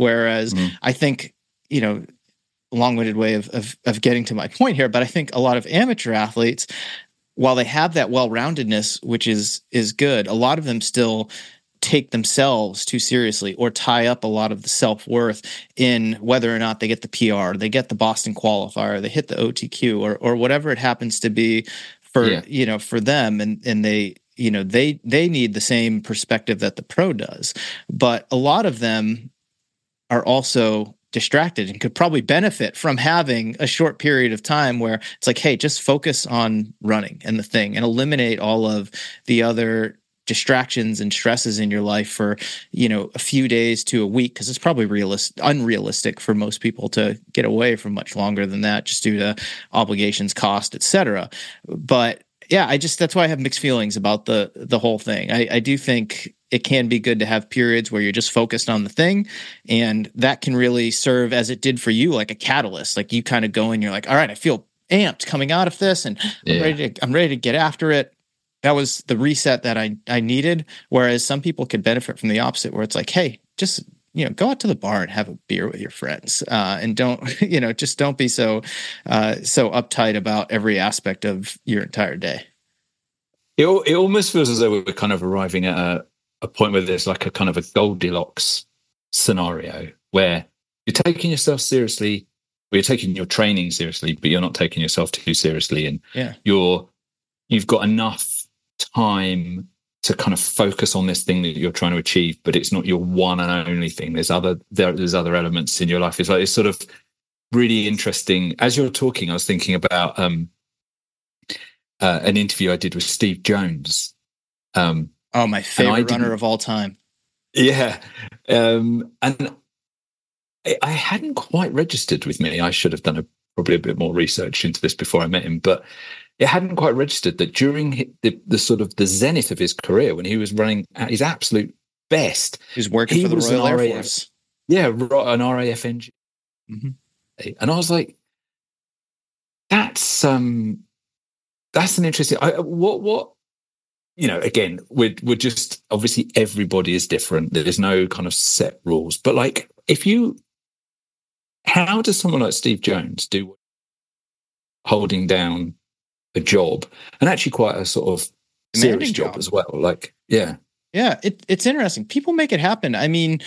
Whereas mm. I think, you know, long-winded way of, of of getting to my point here, but I think a lot of amateur athletes, while they have that well-roundedness, which is is good, a lot of them still take themselves too seriously or tie up a lot of the self-worth in whether or not they get the P R, they get the Boston qualifier, they hit the O T Q, or or whatever it happens to be for yeah. you know for them, and and they you know they they need the same perspective that the pro does, but a lot of them are also distracted and could probably benefit from having a short period of time where it's like, hey, just focus on running and the thing and eliminate all of the other distractions and stresses in your life for, you know, a few days to a week, because it's probably realist, unrealistic for most people to get away from much longer than that, just due to obligations, cost, et cetera. But yeah, I just, that's why I have mixed feelings about the the whole thing. I, I do think it can be good to have periods where you're just focused on the thing, and that can really serve, as it did for you, like a catalyst. Like you kind of go in, you're like, all right, I feel amped coming out of this, and yeah. I'm ready to, I'm ready to get after it. That was the reset that I, I needed. Whereas some people could benefit from the opposite, where it's like, hey, just, you know, go out to the bar and have a beer with your friends, uh, and don't, you know, just don't be so, uh, so uptight about every aspect of your entire day. It, it almost feels as though we're kind of arriving at a, a point where there's like a kind of a Goldilocks scenario where you're taking yourself seriously, or you're taking your training seriously, but you're not taking yourself too seriously. And yeah. you're, you've got enough time to kind of focus on this thing that you're trying to achieve, but it's not your one and only thing. There's other there, there's other elements in your life. It's like, it's sort of really interesting. As you're talking, I was thinking about um, uh, an interview I did with Steve Jones. Um, oh, my favorite runner of all time. Yeah, um, and I, I hadn't quite registered with me. I should have done a, probably a bit more research into this before I met him, but it hadn't quite registered that during the, the sort of the zenith of his career, when he was running at his absolute best, he was working he for the was Royal Air R A F, Force. Yeah, an R A F engineer. Mm-hmm. And I was like, that's um, that's an interesting. I, what what you know? Again, we're we're just obviously everybody is different. There's no kind of set rules, but like if you, how does someone like Steve Jones do holding down a job, and actually quite a sort of serious job, job as well? Like, yeah. Yeah, it, it's interesting. People make it happen. I mean,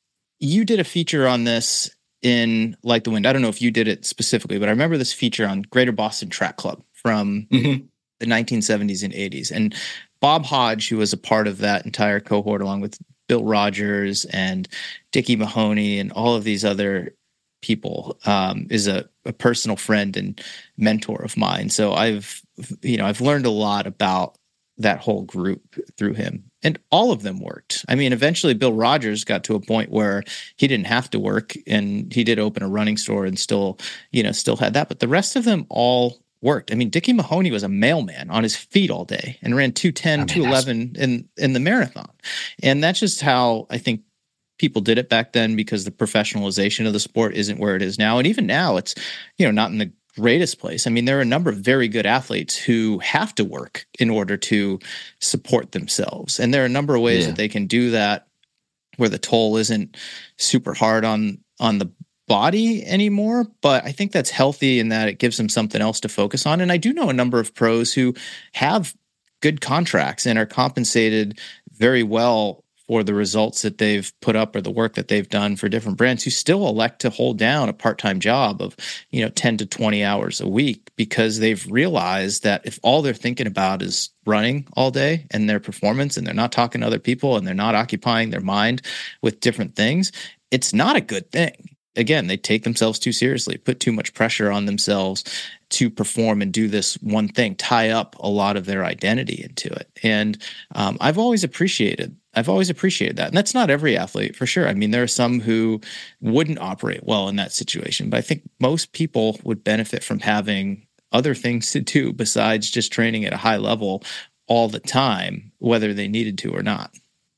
you did a feature on this in Like the Wind. I don't know if you did it specifically, but I remember this feature on Greater Boston Track Club from mm-hmm. the nineteen seventies and eighties. And Bob Hodge, who was a part of that entire cohort, along with Bill Rogers and Dickie Mahoney and all of these other people, um, is a, a personal friend and mentor of mine. So I've, you know, I've learned a lot about that whole group through him, and all of them worked. I mean, eventually Bill Rogers got to a point where he didn't have to work, and he did open a running store and still, you know, still had that, but the rest of them all worked. I mean, Dickie Mahoney was a mailman on his feet all day and ran two ten, I mean, two eleven in, in the marathon. And that's just how I think people did it back then, because the professionalization of the sport isn't where it is now. And even now it's, you know, not in the greatest place. I mean, there are a number of very good athletes who have to work in order to support themselves. And there are a number of ways yeah. that they can do that where the toll isn't super hard on, on the body anymore. But I think that's healthy in that it gives them something else to focus on. And I do know a number of pros who have good contracts and are compensated very well for the results that they've put up or the work that they've done for different brands, who still elect to hold down a part-time job of, you know, ten to twenty hours a week, because they've realized that if all they're thinking about is running all day and their performance, and they're not talking to other people and they're not occupying their mind with different things, it's not a good thing. Again, they take themselves too seriously, put too much pressure on themselves to perform and do this one thing, tie up a lot of their identity into it. And um, I've always appreciated, I've always appreciated that. And that's not every athlete, for sure. I mean, there are some who wouldn't operate well in that situation, but I think most people would benefit from having other things to do besides just training at a high level all the time, whether they needed to or not.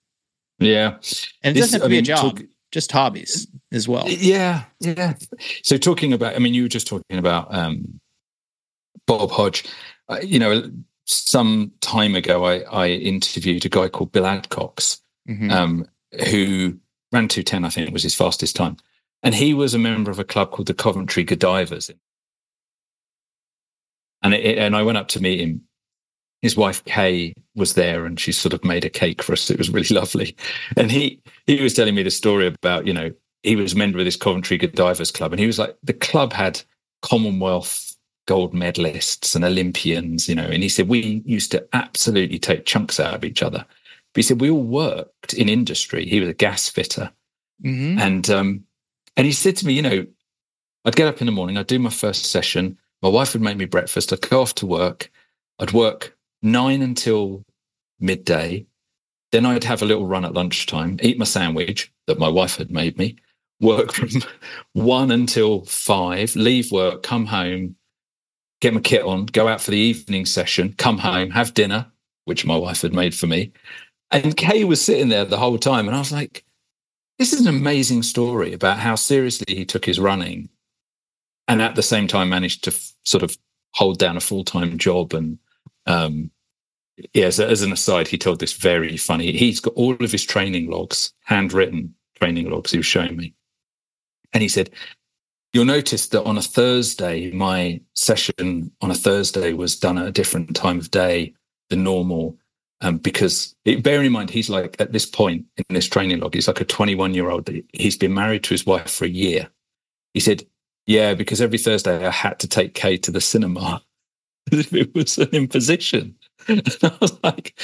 Yeah. And it doesn't have to be a job. Talk- just hobbies as well. Yeah, yeah. So talking about, I mean, you were just talking about um, Bob Hodge. Uh, you know, some time ago, I, I interviewed a guy called Bill Adcox, mm-hmm. um, who ran two ten, I think was his fastest time. And he was a member of a club called the Coventry Godivers. And it, and I went up to meet him. His wife, Kay, was there, and she sort of made a cake for us. It was really lovely. And he he was telling me the story about, you know, he was a member of this Coventry Godivers club. And he was like, the club had Commonwealth gold medalists and Olympians, you know. And he said, we used to absolutely take chunks out of each other. But he said, we all worked in industry. He was a gas fitter. Mm-hmm. And um, and he said to me, you know, I'd get up in the morning, I'd do my first session. My wife would make me breakfast. I'd go off to work. I'd work nine until midday. Then I'd have a little run at lunchtime, eat my sandwich that my wife had made me, work from one until five, leave work, come home, get my kit on, go out for the evening session, come home, have dinner, which my wife had made for me. And Kay was sitting there the whole time. And I was like, this is an amazing story about how seriously he took his running and at the same time managed to f- sort of hold down a full-time job. And um, yeah, as, as an aside, he told this very funny, he's got all of his training logs, handwritten training logs he was showing me. And he said, you'll notice that on a Thursday, my session on a Thursday was done at a different time of day than normal. Um, because it, bearing in mind, he's like, at this point in this training log, he's like a twenty-one-year-old. He's been married to his wife for a year. He said, yeah, because every Thursday I had to take Kay to the cinema as if it was an imposition. And I was like,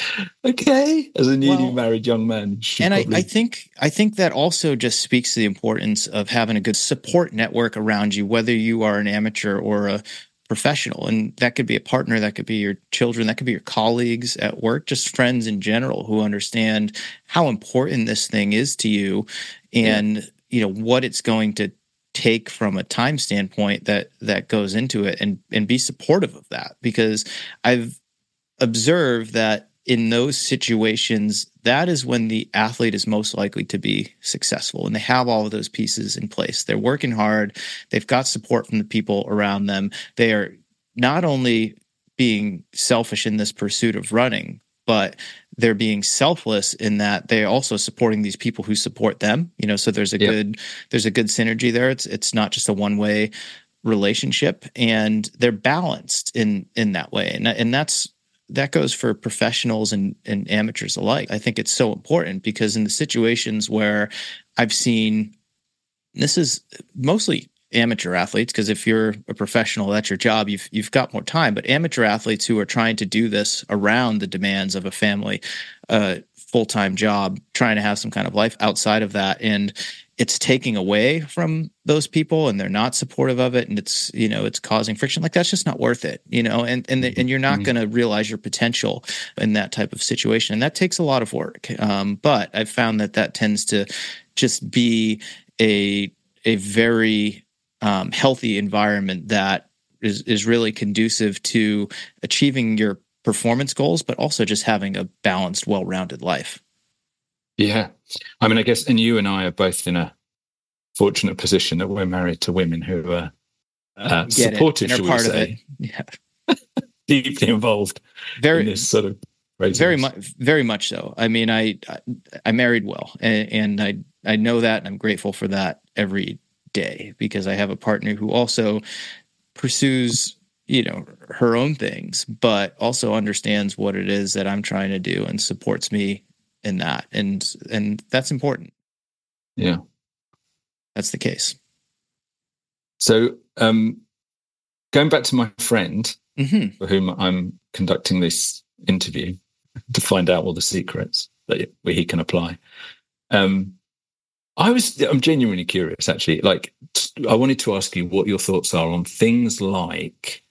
okay, as a newly well, married young man. And probably... I, I think I think that also just speaks to the importance of having a good support network around you, whether you are an amateur or a professional. And that could be a partner, that could be your children, that could be your colleagues at work, just friends in general who understand how important this thing is to you and, yeah. you know, what it's going to take from a time standpoint that that goes into it, and and be supportive of that. Because I've observed that in those situations, that is when the athlete is most likely to be successful, and they have all of those pieces in place. They're working hard. They've got support from the people around them. They are not only being selfish in this pursuit of running, but they're being selfless in that they're also supporting these people who support them. You know, so there's a yep. good there's a good synergy there. It's it's not just a one-way relationship, and they're balanced in in that way. And and that's that goes for professionals and, and amateurs alike. I think it's so important because in the situations where I've seen, this is mostly amateur athletes, because if you're a professional, that's your job, you've you've got more time. But amateur athletes who are trying to do this around the demands of a family, uh, full-time job, trying to have some kind of life outside of that, and it's taking away from those people, and they're not supportive of it, and it's, you know, it's causing friction. Like, that's just not worth it, you know. And and the, and you're not mm-hmm. going to realize your potential in that type of situation, and that takes a lot of work. Um, but I've found that that tends to just be a a very Um, healthy environment that is is really conducive to achieving your performance goals, but also just having a balanced, well-rounded life. Yeah. I mean, I guess, and you and I are both in a fortunate position that we're married to women who are uh, supportive, shall we part say. Of it. Yeah. Deeply involved very, in this sort of craziness. Very much, very much so. I mean, I, I, I married well, and, and I, I know that, and I'm grateful for that every day, because I have a partner who also pursues, you know, her own things, but also understands what it is that I'm trying to do and supports me in that. And, and that's important. Yeah. That's the case. So, um, going back to my friend mm-hmm. for whom I'm conducting this interview to find out all the secrets that where he can apply. Um, I was, I'm genuinely curious, actually. Like, I wanted to ask you what your thoughts are on things like,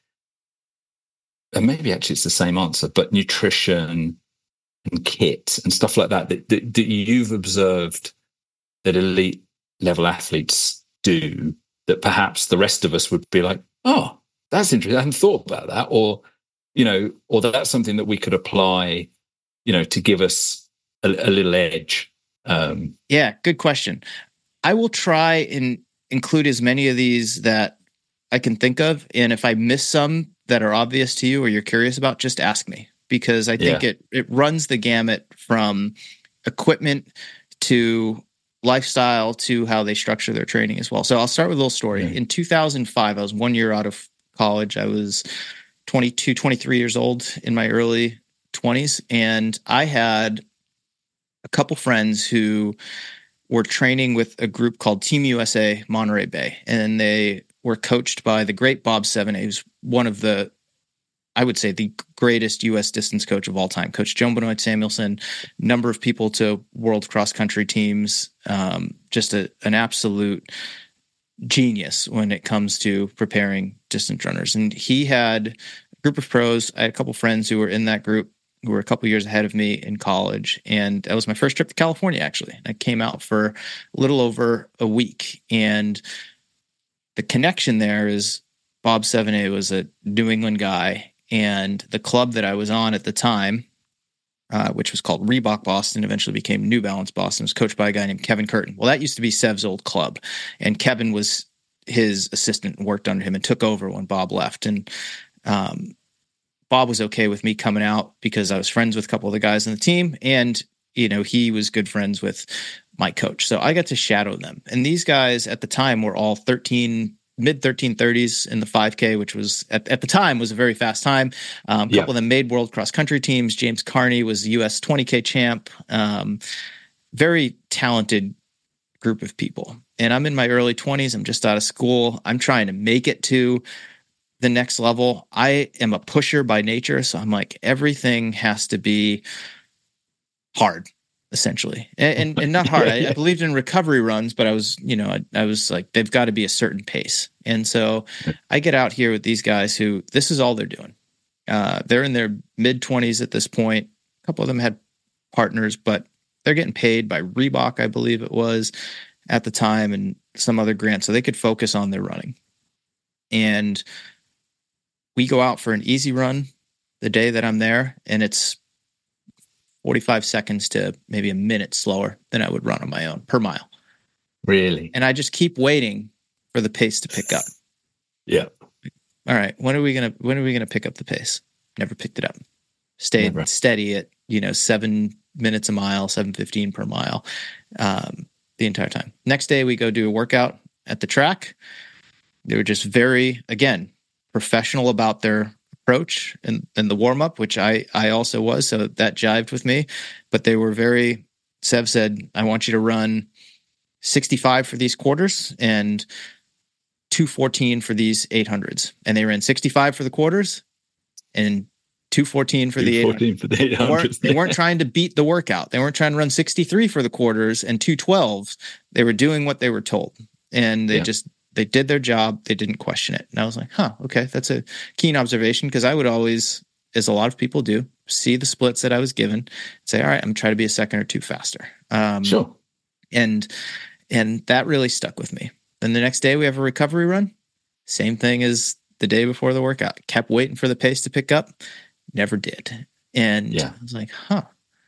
and maybe actually it's the same answer, but nutrition and kit and stuff like that, that, that, that you've observed that elite level athletes do, that perhaps the rest of us would be like, oh, that's interesting, I hadn't thought about that. Or, you know, or that that's something that we could apply, you know, to give us a, a little edge. Um, yeah, good question. I will try and include as many of these that I can think of. And if I miss some that are obvious to you or you're curious about, just ask me, because I think yeah. it, it runs the gamut from equipment to lifestyle to how they structure their training as well. So I'll start with a little story. Yeah. In two thousand five, I was one year out of college. I was twenty-two, twenty-three years old in my early twenties. And I had a couple friends who were training with a group called Team U S A Monterey Bay. And they were coached by the great Bob Sevene, who's one of the, I would say, the greatest U S distance coach of all time. Coach Joan Benoit Samuelson, number of people to world cross country teams, um, just a, an absolute genius when it comes to preparing distance runners. And he had a group of pros. I had a couple friends who were in that group who were a couple years ahead of me in college. And that was my first trip to California, actually. I came out for a little over a week. And the connection there is Bob Sevene was a New England guy. And the club that I was on at the time, uh, which was called Reebok Boston, eventually became New Balance Boston, was coached by a guy named Kevin Curtin. Well, that used to be Sev's old club. And Kevin was his assistant and worked under him and took over when Bob left. And um, Bob was okay with me coming out because I was friends with a couple of the guys on the team. And, you know, he was good friends with my coach. So I got to shadow them. And these guys at the time were all thirteen mid thirteen thirties in the five K, which was at, at the time was a very fast time. Um, a couple yeah. of them made world cross country teams. James Carney was the U S twenty K champ. Um, very talented group of people. And I'm in my early twenties. I'm just out of school. I'm trying to make it to the next level. I am a pusher by nature. So I'm like, everything has to be hard, essentially. And, and, and not hard. yeah, yeah. I, I believed in recovery runs, but I was, you know, I, I was like, they've got to be a certain pace. And so I get out here with these guys who, this is all they're doing. Uh, they're in their mid twenties at this point. A couple of them had partners, but they're getting paid by Reebok, I believe it was at the time, and some other grant, so they could focus on their running. And we go out for an easy run the day that I'm there, and it's forty-five seconds to maybe a minute slower than I would run on my own per mile. Really? And I just keep waiting for the pace to pick up. Yeah. All right. When are we gonna when are we gonna pick up the pace? Never picked it up. Stayed Never. steady at, you know, seven minutes a mile, seven fifteen per mile, um, the entire time. Next day we go do a workout at the track. They were just very, again, professional about their approach and, and the warm-up, which I, I also was, so that jived with me. But they were very, Sev said, I want you to run sixty-five for these quarters and two fourteen for these eight hundreds. And they ran sixty-five for the quarters and two fourteen for the eight hundreds. For the eight hundreds. They weren't, they weren't trying to beat the workout. They weren't trying to run sixty-three for the quarters and two twelves. They were doing what they were told. And they yeah. just, they did their job. They didn't question it. And I was like, huh, okay, that's a keen observation, because I would always, as a lot of people do, see the splits that I was given, say, all right, I'm trying to be a second or two faster. Um, sure. And, and that really stuck with me. Then the next day we have a recovery run. Same thing as the day before the workout. Kept waiting for the pace to pick up. Never did. And yeah. I was like, huh,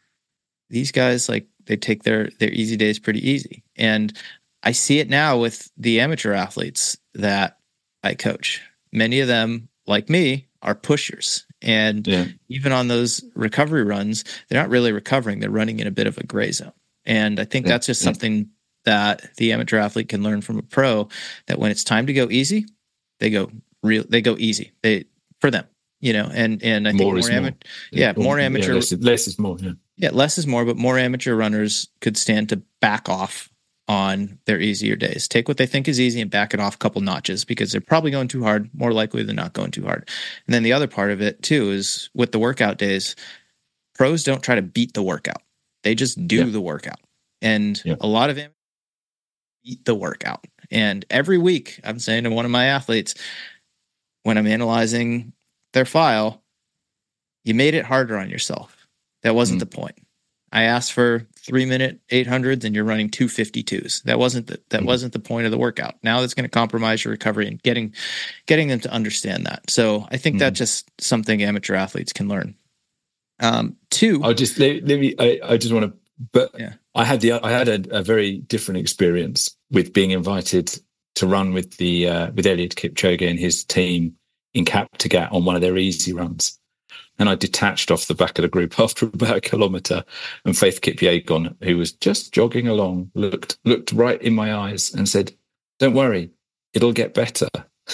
these guys, like, they take their, their easy days pretty easy. And I see it now with the amateur athletes that I coach. Many of them, like me, are pushers. And yeah. even on those recovery runs, they're not really recovering. They're running in a bit of a gray zone. And I think yeah. that's just yeah. something that the amateur athlete can learn from a pro, that when it's time to go easy, they go real, they go easy. They, for them, you know, and, and I think more, more amateur, yeah, more amateur, yeah, less, less is more. Yeah. yeah, less is more, but more amateur runners could stand to back off on their easier days. Take what they think is easy and back it off a couple notches, because they're probably going too hard, more likely than not going too hard. And then the other part of it too is with the workout days, pros don't try to beat the workout. They just do yeah. the workout. And yeah. a lot of them beat the workout. And every week I'm saying to one of my athletes, when I'm analyzing their file, you made it harder on yourself. That wasn't mm. the point. I asked for three minute eight hundreds and you're running two fifty-twos. That wasn't the, that mm. wasn't the point of the workout. Now that's going to compromise your recovery, and getting, getting them to understand that. So I think mm. that's just something amateur athletes can learn. Um, two, I'll just, let, let me, I, I just want to, but yeah. I had the, I had a, a very different experience with being invited to run with the, uh, with Eliud Kipchoge and his team in Kaptagat on one of their easy runs. And I detached off the back of the group after about a kilometre. And Faith Kipyegon, who was just jogging along, looked looked right in my eyes and said, "Don't worry, it'll get better."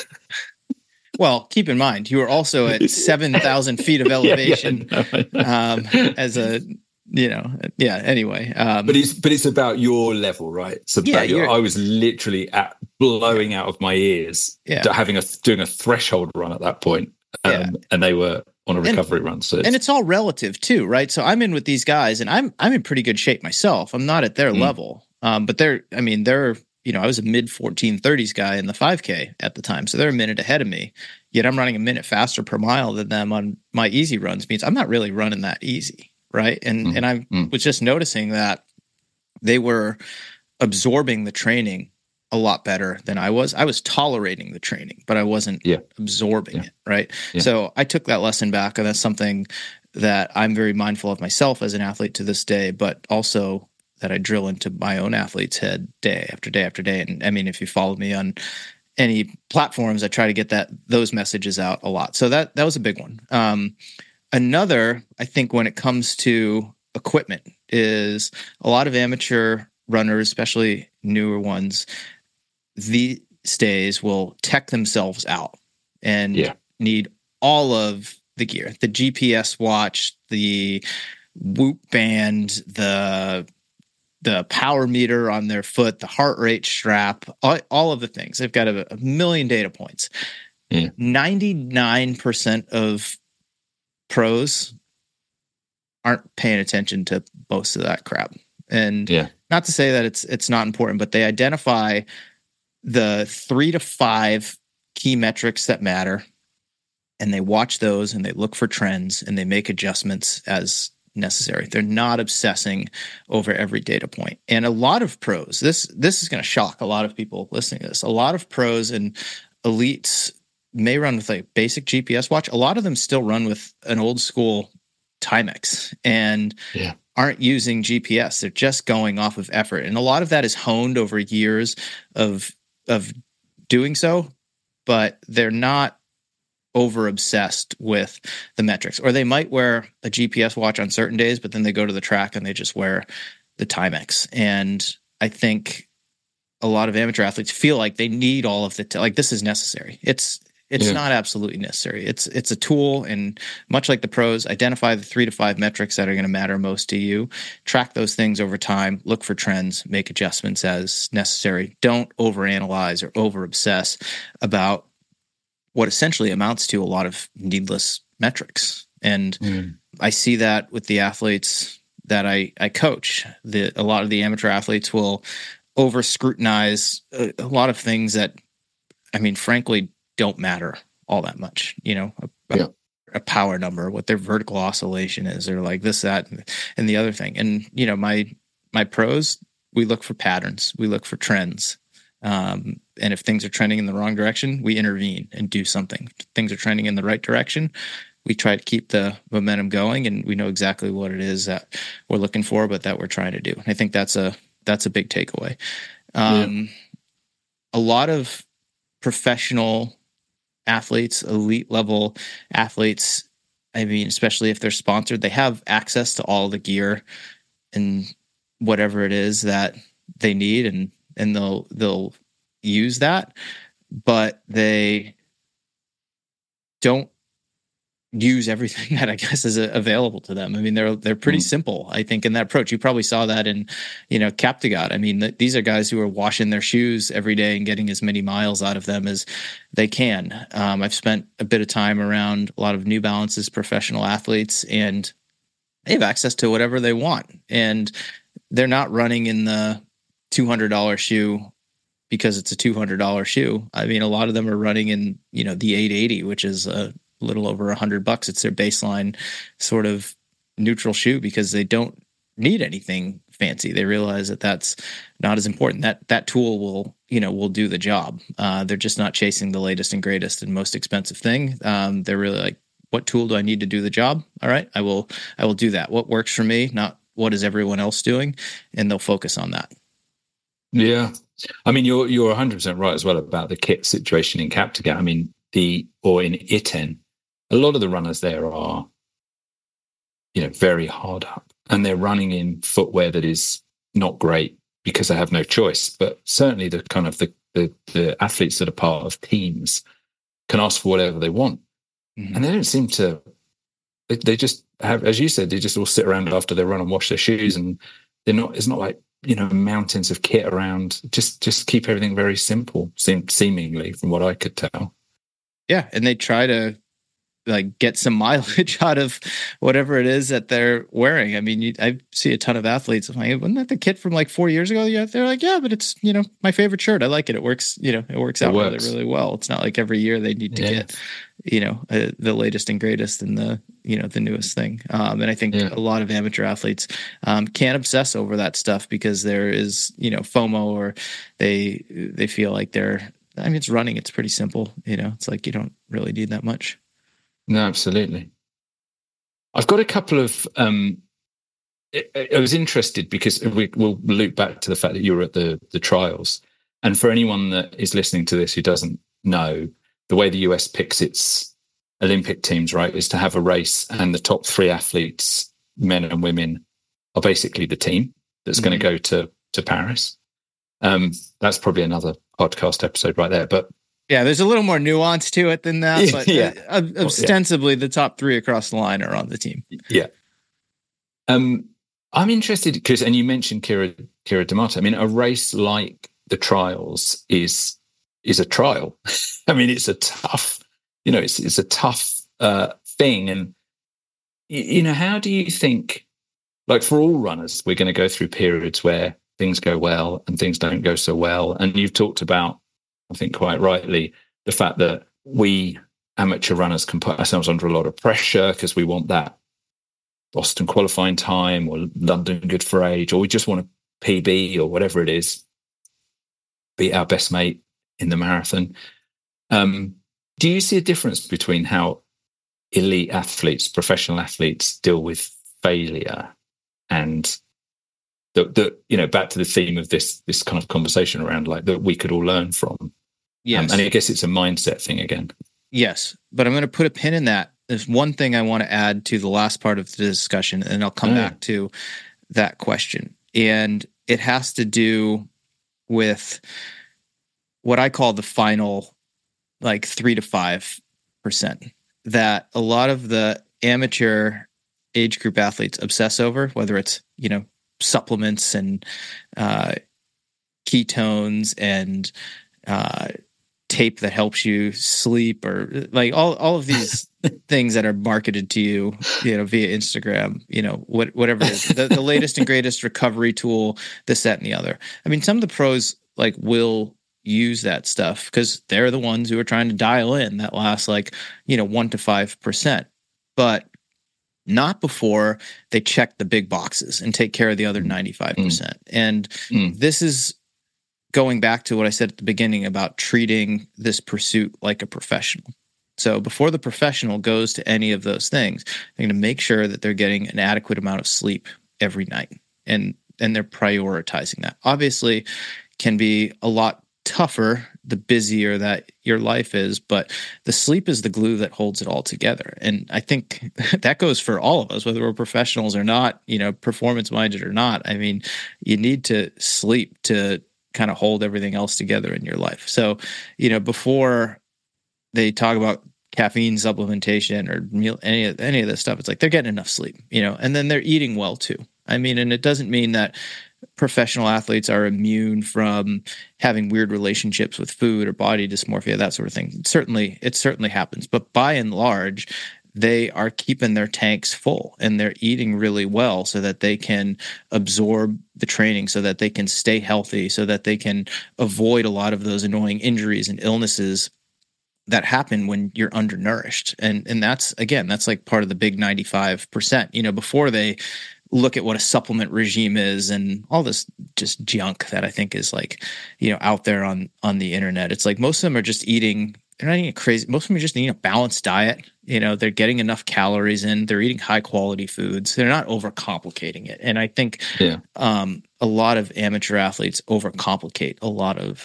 Well, keep in mind, you were also at seven thousand feet of elevation yeah, yeah, no, um, as a, you know, yeah, anyway. Um, but it's but it's about your level, right? It's about yeah, your, I was literally at blowing out of my ears, yeah. having a doing a threshold run at that point. Um, yeah. And they were on a recovery and, run. So it's, and it's all relative too, right? So I'm in with these guys and I'm I'm in pretty good shape myself. I'm not at their mm. level. Um, but they're, I mean, they're, you know, I was a mid fourteen thirties guy in the five K at the time. So they're a minute ahead of me. Yet I'm running a minute faster per mile than them on my easy runs. Means I'm not really running that easy, right? And mm. and I mm. was just noticing that they were absorbing the training a lot better than I was. I was tolerating the training, but I wasn't yeah. absorbing yeah. it, right? Yeah. So I took that lesson back, and that's something that I'm very mindful of myself as an athlete to this day, but also that I drill into my own athlete's head day after day after day. And I mean, if you follow me on any platforms, I try to get that those messages out a lot. So that that was a big one. Um, another, I think, when it comes to equipment, is a lot of amateur runners, especially newer ones, these days will tech themselves out and yeah. need all of the gear, the G P S watch, the Whoop band, the the power meter on their foot, the heart rate strap, all, all of the things. They've got a, a million data points. Yeah. ninety-nine percent of pros aren't paying attention to most of that crap. And yeah. not to say that it's it's not important, but they identify the three to five key metrics that matter, and they watch those and they look for trends and they make adjustments as necessary. They're not obsessing over every data point. And a lot of pros, this this is going to shock a lot of people listening to this. A lot of pros and elites may run with a basic G P S watch. A lot of them still run with an old school Timex and yeah. aren't using G P S. They're just going off of effort. And a lot of that is honed over years of of doing so, but they're not over obsessed with the metrics. Or they might wear a G P S watch on certain days, but then they go to the track and they just wear the Timex. And I think a lot of amateur athletes feel like they need all of the t- like this is necessary. It's It's yeah. not absolutely necessary. It's it's a tool, and much like the pros, identify the three to five metrics that are going to matter most to you. Track those things over time. Look for trends. Make adjustments as necessary. Don't overanalyze or over-obsess about what essentially amounts to a lot of needless metrics. And mm. I see that with the athletes that I, I coach. The, a lot of the amateur athletes will over-scrutinize a, a lot of things that, I mean, frankly, don't matter all that much, you know, a, yeah. a power number, what their vertical oscillation is, or like this, that, and the other thing. And, you know, my, my pros, we look for patterns, we look for trends. Um, and if things are trending in the wrong direction, we intervene and do something. If things are trending in the right direction, we try to keep the momentum going, and we know exactly what it is that we're looking for, but that we're trying to do. And I think that's a, that's a big takeaway. Um, yeah. A lot of professional athletes, elite level athletes, I mean, especially if they're sponsored, they have access to all the gear and whatever it is that they need, and and they'll they'll use that, but they don't use everything that I guess is available to them. I mean, they're they're pretty mm. simple, I think, in that approach. You probably saw that in, you know, Kaptagat. I mean, th- these are guys who are washing their shoes every day and getting as many miles out of them as they can. Um, I've spent a bit of time around a lot of New Balance's professional athletes, and they have access to whatever they want. And they're not running in the two hundred dollars shoe because it's a two hundred dollars shoe. I mean, a lot of them are running in, you know, the eight eighty, which is a little over a hundred bucks. It's their baseline sort of neutral shoe because they don't need anything fancy. They realize that that's not as important. That that tool will, you know, will do the job. Uh, they're just not chasing the latest and greatest and most expensive thing. Um, they're really like, what tool do I need to do the job? All right, I will I will do that. What works for me, not what is everyone else doing, and they'll focus on that. Yeah, I mean, you're you're one hundred percent right as well about the kit situation in Kaptagat. I mean, the or in Iten, a lot of the runners there are you know, very hard up, and they're running in footwear that is not great because they have no choice. But certainly the kind of the the, the athletes that are part of teams can ask for whatever they want. Mm-hmm. And they don't seem to, they, they just have, as you said, they just all sit around after they run and wash their shoes, and they're not, it's not like, you know, mountains of kit around. Just, just keep everything very simple, seem, seemingly, from what I could tell. Yeah. And they try to like get some mileage out of whatever it is that they're wearing. I mean, you, I see a ton of athletes. I'm like, wasn't that the kit from like four years ago? Yeah, they're like, yeah, but it's, you know, my favorite shirt. I like it. It works, you know, it works out it works. really, really well. It's not like every year they need to yeah. get, you know, uh, the latest and greatest and the, you know, the newest thing. Um, and I think yeah. a lot of amateur athletes um, can't obsess over that stuff because there is, you know, FOMO, or they, they feel like they're, I mean, it's running. It's pretty simple. You know, it's like, you don't really need that much. No, absolutely. I've got a couple of. Um, I, I was interested because we, we'll loop back to the fact that you were at the the trials, and for anyone that is listening to this who doesn't know, the way the U S picks its Olympic teams, right, is to have a race, and the top three athletes, men and women, are basically the team that's mm-hmm. going to go to to Paris. Um, that's probably another podcast episode right there, but. Yeah, there's a little more nuance to it than that, but yeah. uh, ostensibly the top three across the line are on the team. Yeah. Um, I'm interested because, and you mentioned Keira, Keira D'Amato. I mean, a race like the trials is is a trial. I mean, it's a tough, you know, it's it's a tough uh, thing. And, you know, how do you think, like for all runners, we're going to go through periods where things go well and things don't go so well. And you've talked about, I think quite rightly, the fact that we amateur runners can put ourselves under a lot of pressure because we want that Boston qualifying time or London good for age, or we just want a P B or whatever it is, beat our best mate in the marathon. Um, do you see a difference between how elite athletes, professional athletes deal with failure and the, the, you know, back to the theme of this this kind of conversation around like that we could all learn from? Yes. Um, and I guess it's a mindset thing again. Yes. But I'm going to put a pin in that. There's one thing I want to add to the last part of the discussion, and I'll come oh. back to that question. And it has to do with what I call the final like three to five percent that a lot of the amateur age group athletes obsess over, whether it's, you know, supplements and uh, ketones and uh, tape that helps you sleep, or like all, all of these things that are marketed to you, you know, via Instagram, you know, what, whatever it is, the, the latest and greatest recovery tool, this, that, and the other. I mean, some of the pros like will use that stuff because they're the ones who are trying to dial in that last like, you know, one to five percent, but not before they check the big boxes and take care of the other ninety-five percent. Mm. And mm. this is going back to what I said at the beginning about treating this pursuit like a professional. So before the professional goes to any of those things, they're going to make sure that they're getting an adequate amount of sleep every night, and and they're prioritizing that. Obviously, can be a lot tougher the busier that your life is, but the sleep is the glue that holds it all together. And I think that goes for all of us, whether we're professionals or not, you know, performance minded or not. I mean, you need to sleep to kind of hold everything else together in your life. So, you know, before they talk about caffeine supplementation or meal, any of any of this stuff, it's like they're getting enough sleep, you know, and then they're eating well too. I mean, and it doesn't mean that professional athletes are immune from having weird relationships with food or body dysmorphia, that sort of thing. Certainly, it certainly happens. But by and large, they are keeping their tanks full and they're eating really well so that they can absorb the training, so that they can stay healthy, so that they can avoid a lot of those annoying injuries and illnesses that happen when you're undernourished. And and that's, again, that's like part of the big ninety-five percent, you know, before they look at what a supplement regime is and all this just junk that I think is like, you know, out there on, on the internet. It's like most of them are just eating, they're not eating crazy. Most of them are just eating a balanced diet. You know, they're getting enough calories in, they're eating high quality foods. They're not overcomplicating it. And I think yeah. um, a lot of amateur athletes overcomplicate a lot of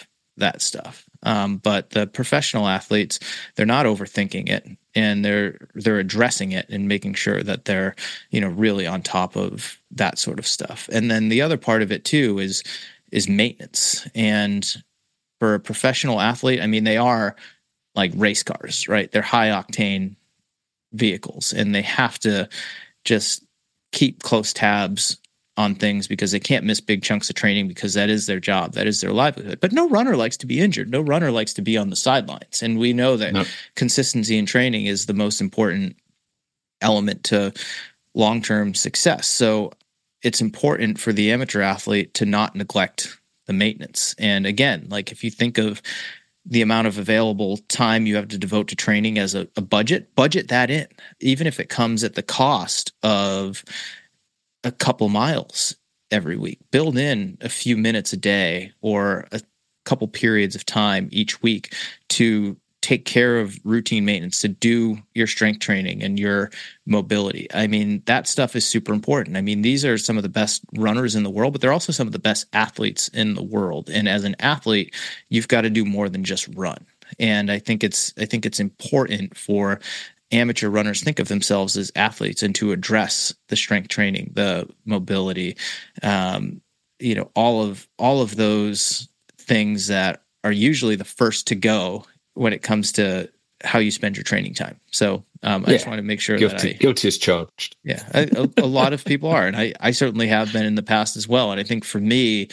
that stuff. Um, but the professional athletes, they're not overthinking it, and they're they're addressing it and making sure that they're, you know, really on top of that sort of stuff. And then the other part of it too is is maintenance. And for a professional athlete, I mean, they are like race cars, right? They're high octane vehicles, and they have to just keep close tabs on things because they can't miss big chunks of training because that is their job. That is their livelihood. But no runner likes to be injured. No runner likes to be on the sidelines. And we know that no. consistency in training is the most important element to long-term success. So it's important for the amateur athlete to not neglect the maintenance. And again, like if you think of the amount of available time you have to devote to training as a, a budget, budget that in, even if it comes at the cost of a couple miles every week. Build in a few minutes a day or a couple periods of time each week to take care of routine maintenance, to do your strength training and your mobility. I mean, that stuff is super important. I mean, these are some of the best runners in the world, but they're also some of the best athletes in the world. And as an athlete, you've got to do more than just run. And I think it's I think it's important for amateur runners think of themselves as athletes and to address the strength training, the mobility, um, you know, all of all of those things that are usually the first to go when it comes to how you spend your training time. So um, I yeah. just want to make sure guilty, that I guilty as charged. Yeah, a, a lot of people are, and I, I certainly have been in the past as well. And I think for me,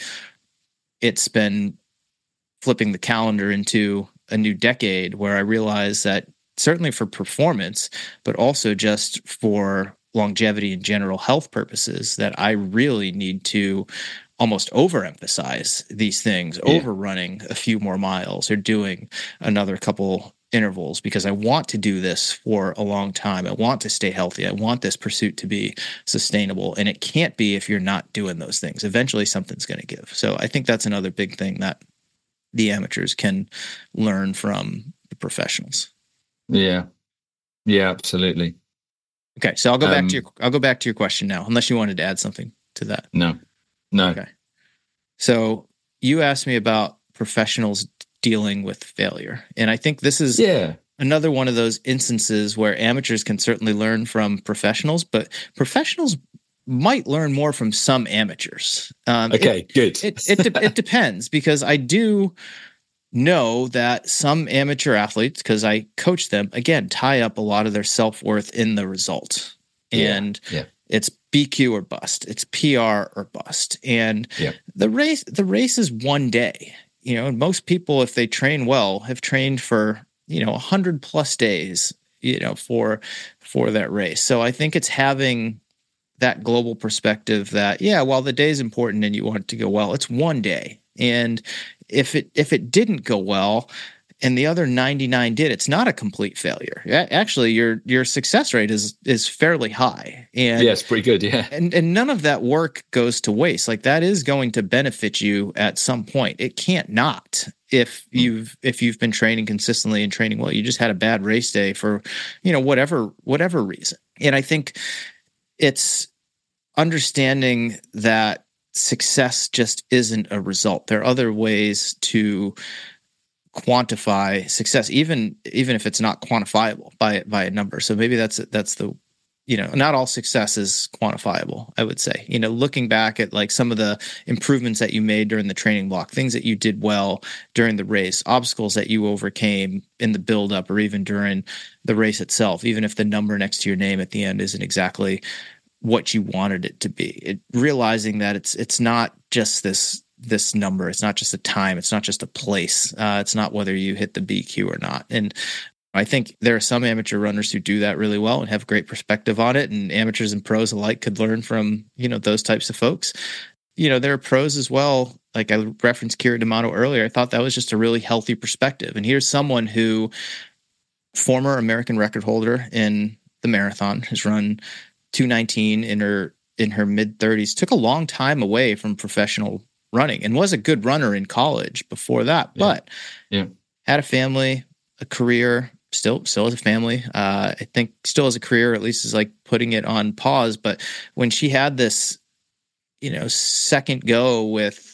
it's been flipping the calendar into a new decade where I realize that certainly for performance, but also just for longevity and general health purposes, that I really need to almost overemphasize these things, yeah. overrunning a few more miles or doing another couple intervals because I want to do this for a long time. I want to stay healthy. I want this pursuit to be sustainable. And it can't be if you're not doing those things. Eventually something's going to give. So I think that's another big thing that the amateurs can learn from the professionals. Yeah. Yeah, absolutely. Okay. So I'll go um, back to your, I'll go back to your question now, unless you wanted to add something to that. No, no. Okay. So you asked me about professionals dealing with failure. And I think this is yeah. another one of those instances where amateurs can certainly learn from professionals, but professionals might learn more from some amateurs. Um, okay, it, good. it, it, de- it depends because I do know that some amateur athletes, because I coach them, again, tie up a lot of their self-worth in the result. And yeah. Yeah. it's B Q or bust. It's P R or bust. And yeah. the race, the race is one day. You know, most people, if they train well, have trained for, you know, a hundred plus days, you know, for for that race. So I think it's having that global perspective that, yeah, while the day is important and you want it to go well, it's one day. And if it if it didn't go well and the other ninety-nine did, it's not a complete failure. Actually, your your success rate is is fairly high. And yeah, it's pretty good, yeah. And and none of that work goes to waste. Like that is going to benefit you at some point. It can't not if you've if you've been training consistently and training well. You just had a bad race day for, you know, whatever whatever reason. And I think it's understanding that success just isn't a result. There are other ways to quantify success, even even if it's not quantifiable by by a number. So maybe that's that's the, you know, not all success is quantifiable, I would say. You know, looking back at like some of the improvements that you made during the training block, things that you did well during the race, obstacles that you overcame in the buildup or even during the race itself, even if the number next to your name at the end isn't exactly what you wanted it to be. It, realizing that it's it's not just this this number, it's not just a time, it's not just a place, uh, it's not whether you hit the B Q or not. And I think there are some amateur runners who do that really well and have great perspective on it, and amateurs and pros alike could learn from, you know, those types of folks. You know, there are pros as well. Like I referenced Keira D'Amato earlier. I thought that was just a really healthy perspective. And here's someone who, former American record holder in the marathon, has run two nineteen in her in her mid thirties, took a long time away from professional running and was a good runner in college before that, yeah. but yeah. had a family, a career, still still has a family. Uh, I think still has a career, at least is like putting it on pause. But when she had this, you know, second go with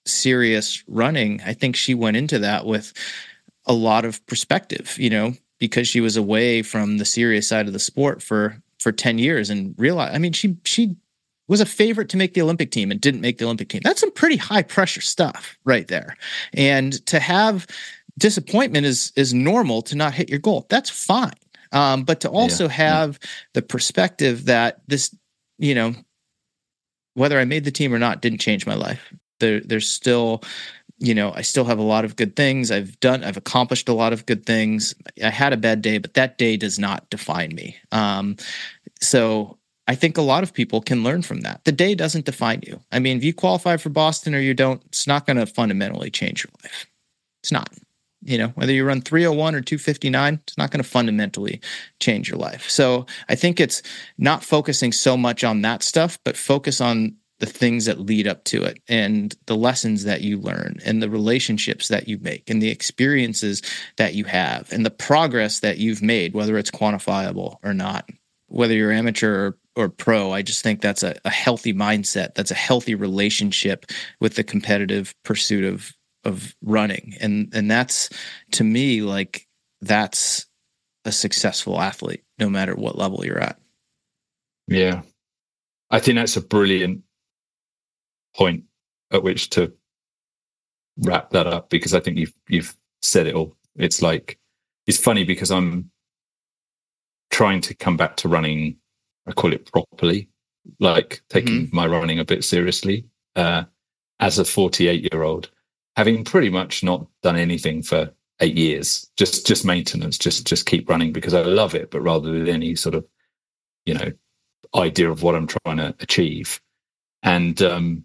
serious running, I think she went into that with a lot of perspective, you know, because she was away from the serious side of the sport for for ten years and realized, I mean, she she was a favorite to make the Olympic team and didn't make the Olympic team. That's some pretty high pressure stuff right there. And to have disappointment is is normal to not hit your goal. That's fine. Um, but to also yeah, have yeah. the perspective that this, you know, whether I made the team or not didn't change my life. There, there's still, you know, I still have a lot of good things. I've done, I've accomplished a lot of good things. I had a bad day, but that day does not define me. Um, so I think a lot of people can learn from that. The day doesn't define you. I mean, if you qualify for Boston or you don't, it's not going to fundamentally change your life. It's not. You know, whether you run three oh one or two fifty-nine, it's not going to fundamentally change your life. So I think it's not focusing so much on that stuff, but focus on the things that lead up to it and the lessons that you learn and the relationships that you make and the experiences that you have and the progress that you've made, whether it's quantifiable or not. Whether you're amateur or, or pro, I just think that's a, a healthy mindset. That's a healthy relationship with the competitive pursuit of of running. And and that's, to me, like, that's a successful athlete, no matter what level you're at. Yeah. I think that's a brilliant point at which to wrap that up, because I think you've you've said it all. It's like, it's funny because I'm trying to come back to running, I call it properly, like taking mm-hmm. my running a bit seriously, uh, as a forty-eight year old, having pretty much not done anything for eight years, just just maintenance, just just keep running because I love it, but rather than any sort of, you know, idea of what I'm trying to achieve. And um,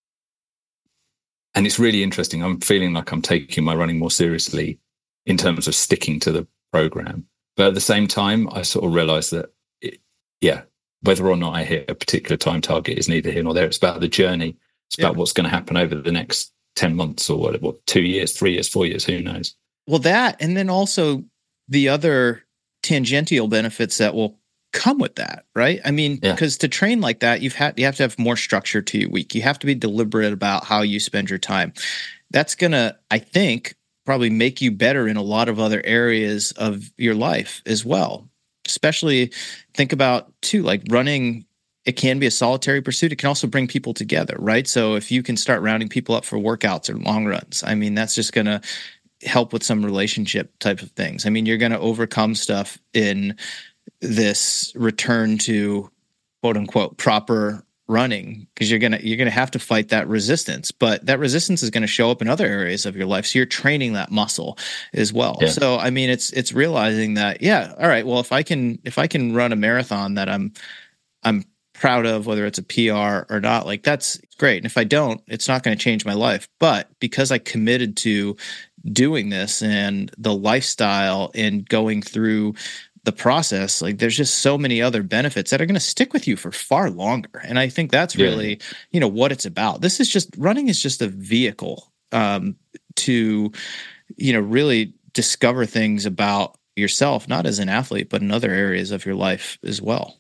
and it's really interesting. I'm feeling like I'm taking my running more seriously in terms of sticking to the program. But at the same time, I sort of realized that, it, yeah, whether or not I hit a particular time target is neither here nor there. It's about the journey. It's yeah. about what's going to happen over the next ten months or what, what, two years, three years, four years, who knows? Well, that, and then also the other tangential benefits that will come with that, right? I mean, because yeah. to train like that, you've had, you have to have more structure to your week. You have to be deliberate about how you spend your time. That's going to, I think, probably make you better in a lot of other areas of your life as well. Especially think about too, like running, it can be a solitary pursuit. It can also bring people together, right? So if you can start rounding people up for workouts or long runs, I mean, that's just going to help with some relationship type of things. I mean, you're going to overcome stuff in this return to quote unquote proper running, because you're going to, you're going to have to fight that resistance, but that resistance is going to show up in other areas of your life. So you're training that muscle as well. Yeah. So, I mean, it's, it's realizing that, yeah, all right, well, if I can, if I can run a marathon that I'm, I'm proud of, whether it's a P R or not, like that's great. And if I don't, it's not going to change my life. But because I committed to doing this and the lifestyle and going through the process, like there's just so many other benefits that are going to stick with you for far longer. And I think that's really, yeah. you know, what it's about. This is just, running is just a vehicle um, to, you know, really discover things about yourself, not as an athlete, but in other areas of your life as well.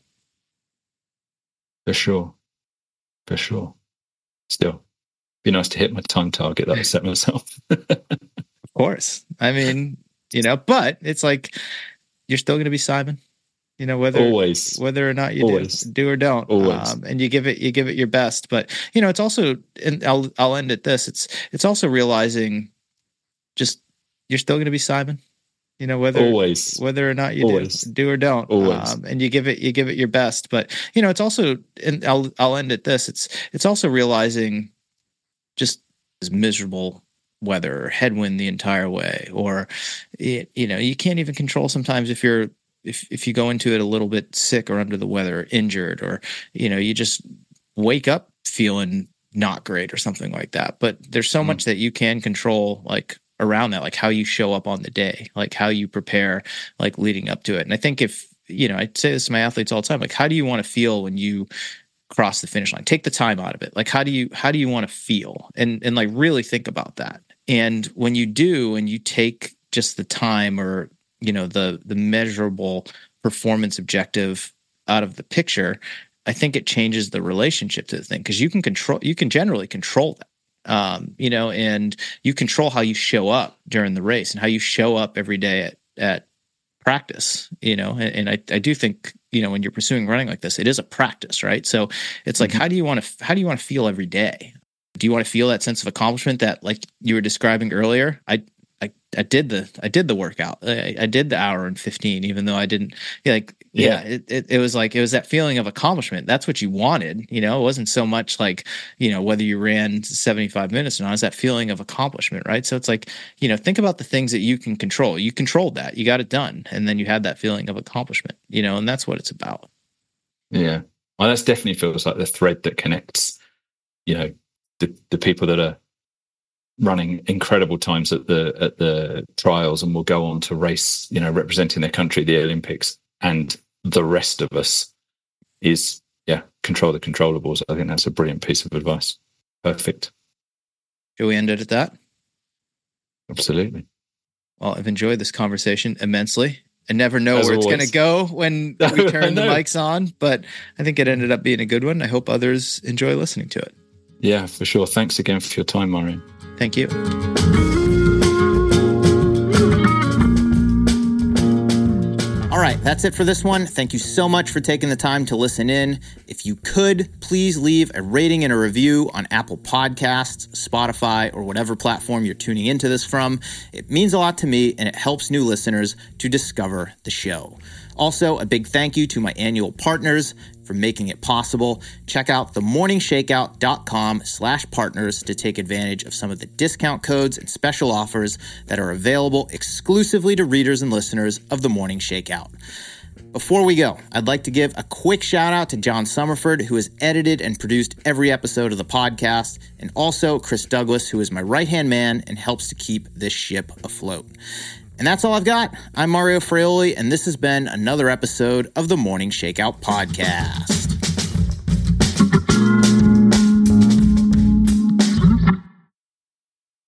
For sure. For sure. Still, be nice to hit my time target that I set myself. Of course. I mean, you know, but it's like, you're still going to be Simon, you know, whether, Always. whether or not you Always. do, do or don't. Always. Um, and you give it, you give it your best, but you know, it's also, and I'll, I'll end at this. It's, it's also realizing just, you're still going to be Simon, you know, whether, Always. whether or not you Always. do, do or don't. Always. Um, and you give it, you give it your best, but you know, it's also, and I'll, I'll end at this. It's, it's also realizing just as miserable weather or headwind the entire way, or it, you know, you can't even control sometimes if you're if if you go into it a little bit sick or under the weather or injured, or you know, you just wake up feeling not great or something like that. But there's so mm. much that you can control, like around that, like how you show up on the day, like how you prepare, like leading up to it. And I think if, you know, I say this to my athletes all the time, like how do you want to feel when you cross the finish line? Take the time out of it. Like how do you how do you want to feel? And and like really think about that. And when you do, and you take just the time, or, you know, the the measurable performance objective out of the picture, I think it changes the relationship to the thing, because you can control, you can generally control that. um, you know, and you control how you show up during the race and how you show up every day at, at practice, you know, and, and I, I do think, you know, when you're pursuing running like this, it is a practice, right? So it's like, mm-hmm. how do you want to, how do you want to feel every day? Do you want to feel that sense of accomplishment that, like you were describing earlier? I, I, I did the, I did the workout. I, I did the hour and fifteen, even though I didn't yeah, like, yeah, yeah it, it, it was like, it was that feeling of accomplishment. That's what you wanted. You know, it wasn't so much like, you know, whether you ran seventy-five minutes or not, it's that feeling of accomplishment, right? So it's like, you know, think about the things that you can control. You controlled that, you got it done. And then you had that feeling of accomplishment, you know, and that's what it's about. Yeah. Well, that's definitely feels like the thread that connects, you know, the, the people that are running incredible times at the at the trials and will go on to race, you know, representing their country, the Olympics, and the rest of us is, yeah, control the controllables. I think that's a brilliant piece of advice. Perfect. Shall we end it at that? Absolutely. Well, I've enjoyed this conversation immensely. I never know As where always. it's going to go when we turn the mics on, but I think it ended up being a good one. I hope others enjoy listening to it. Yeah, for sure. Thanks again for your time, Maureen. Thank you. All right, that's it for this one. Thank you so much for taking the time to listen in. If you could, please leave a rating and a review on Apple Podcasts, Spotify, or whatever platform you're tuning into this from. It means a lot to me, and it helps new listeners to discover the show. Also, a big thank you to my annual partners for making it possible. Check out themorningshakeout.com slash partners to take advantage of some of the discount codes and special offers that are available exclusively to readers and listeners of The Morning Shakeout. Before we go, I'd like to give a quick shout out to John Summerford, who has edited and produced every episode of the podcast, and also Chris Douglas, who is my right-hand man and helps to keep this ship afloat. And that's all I've got. I'm Mario Fraioli, and this has been another episode of the Morning Shakeout Podcast.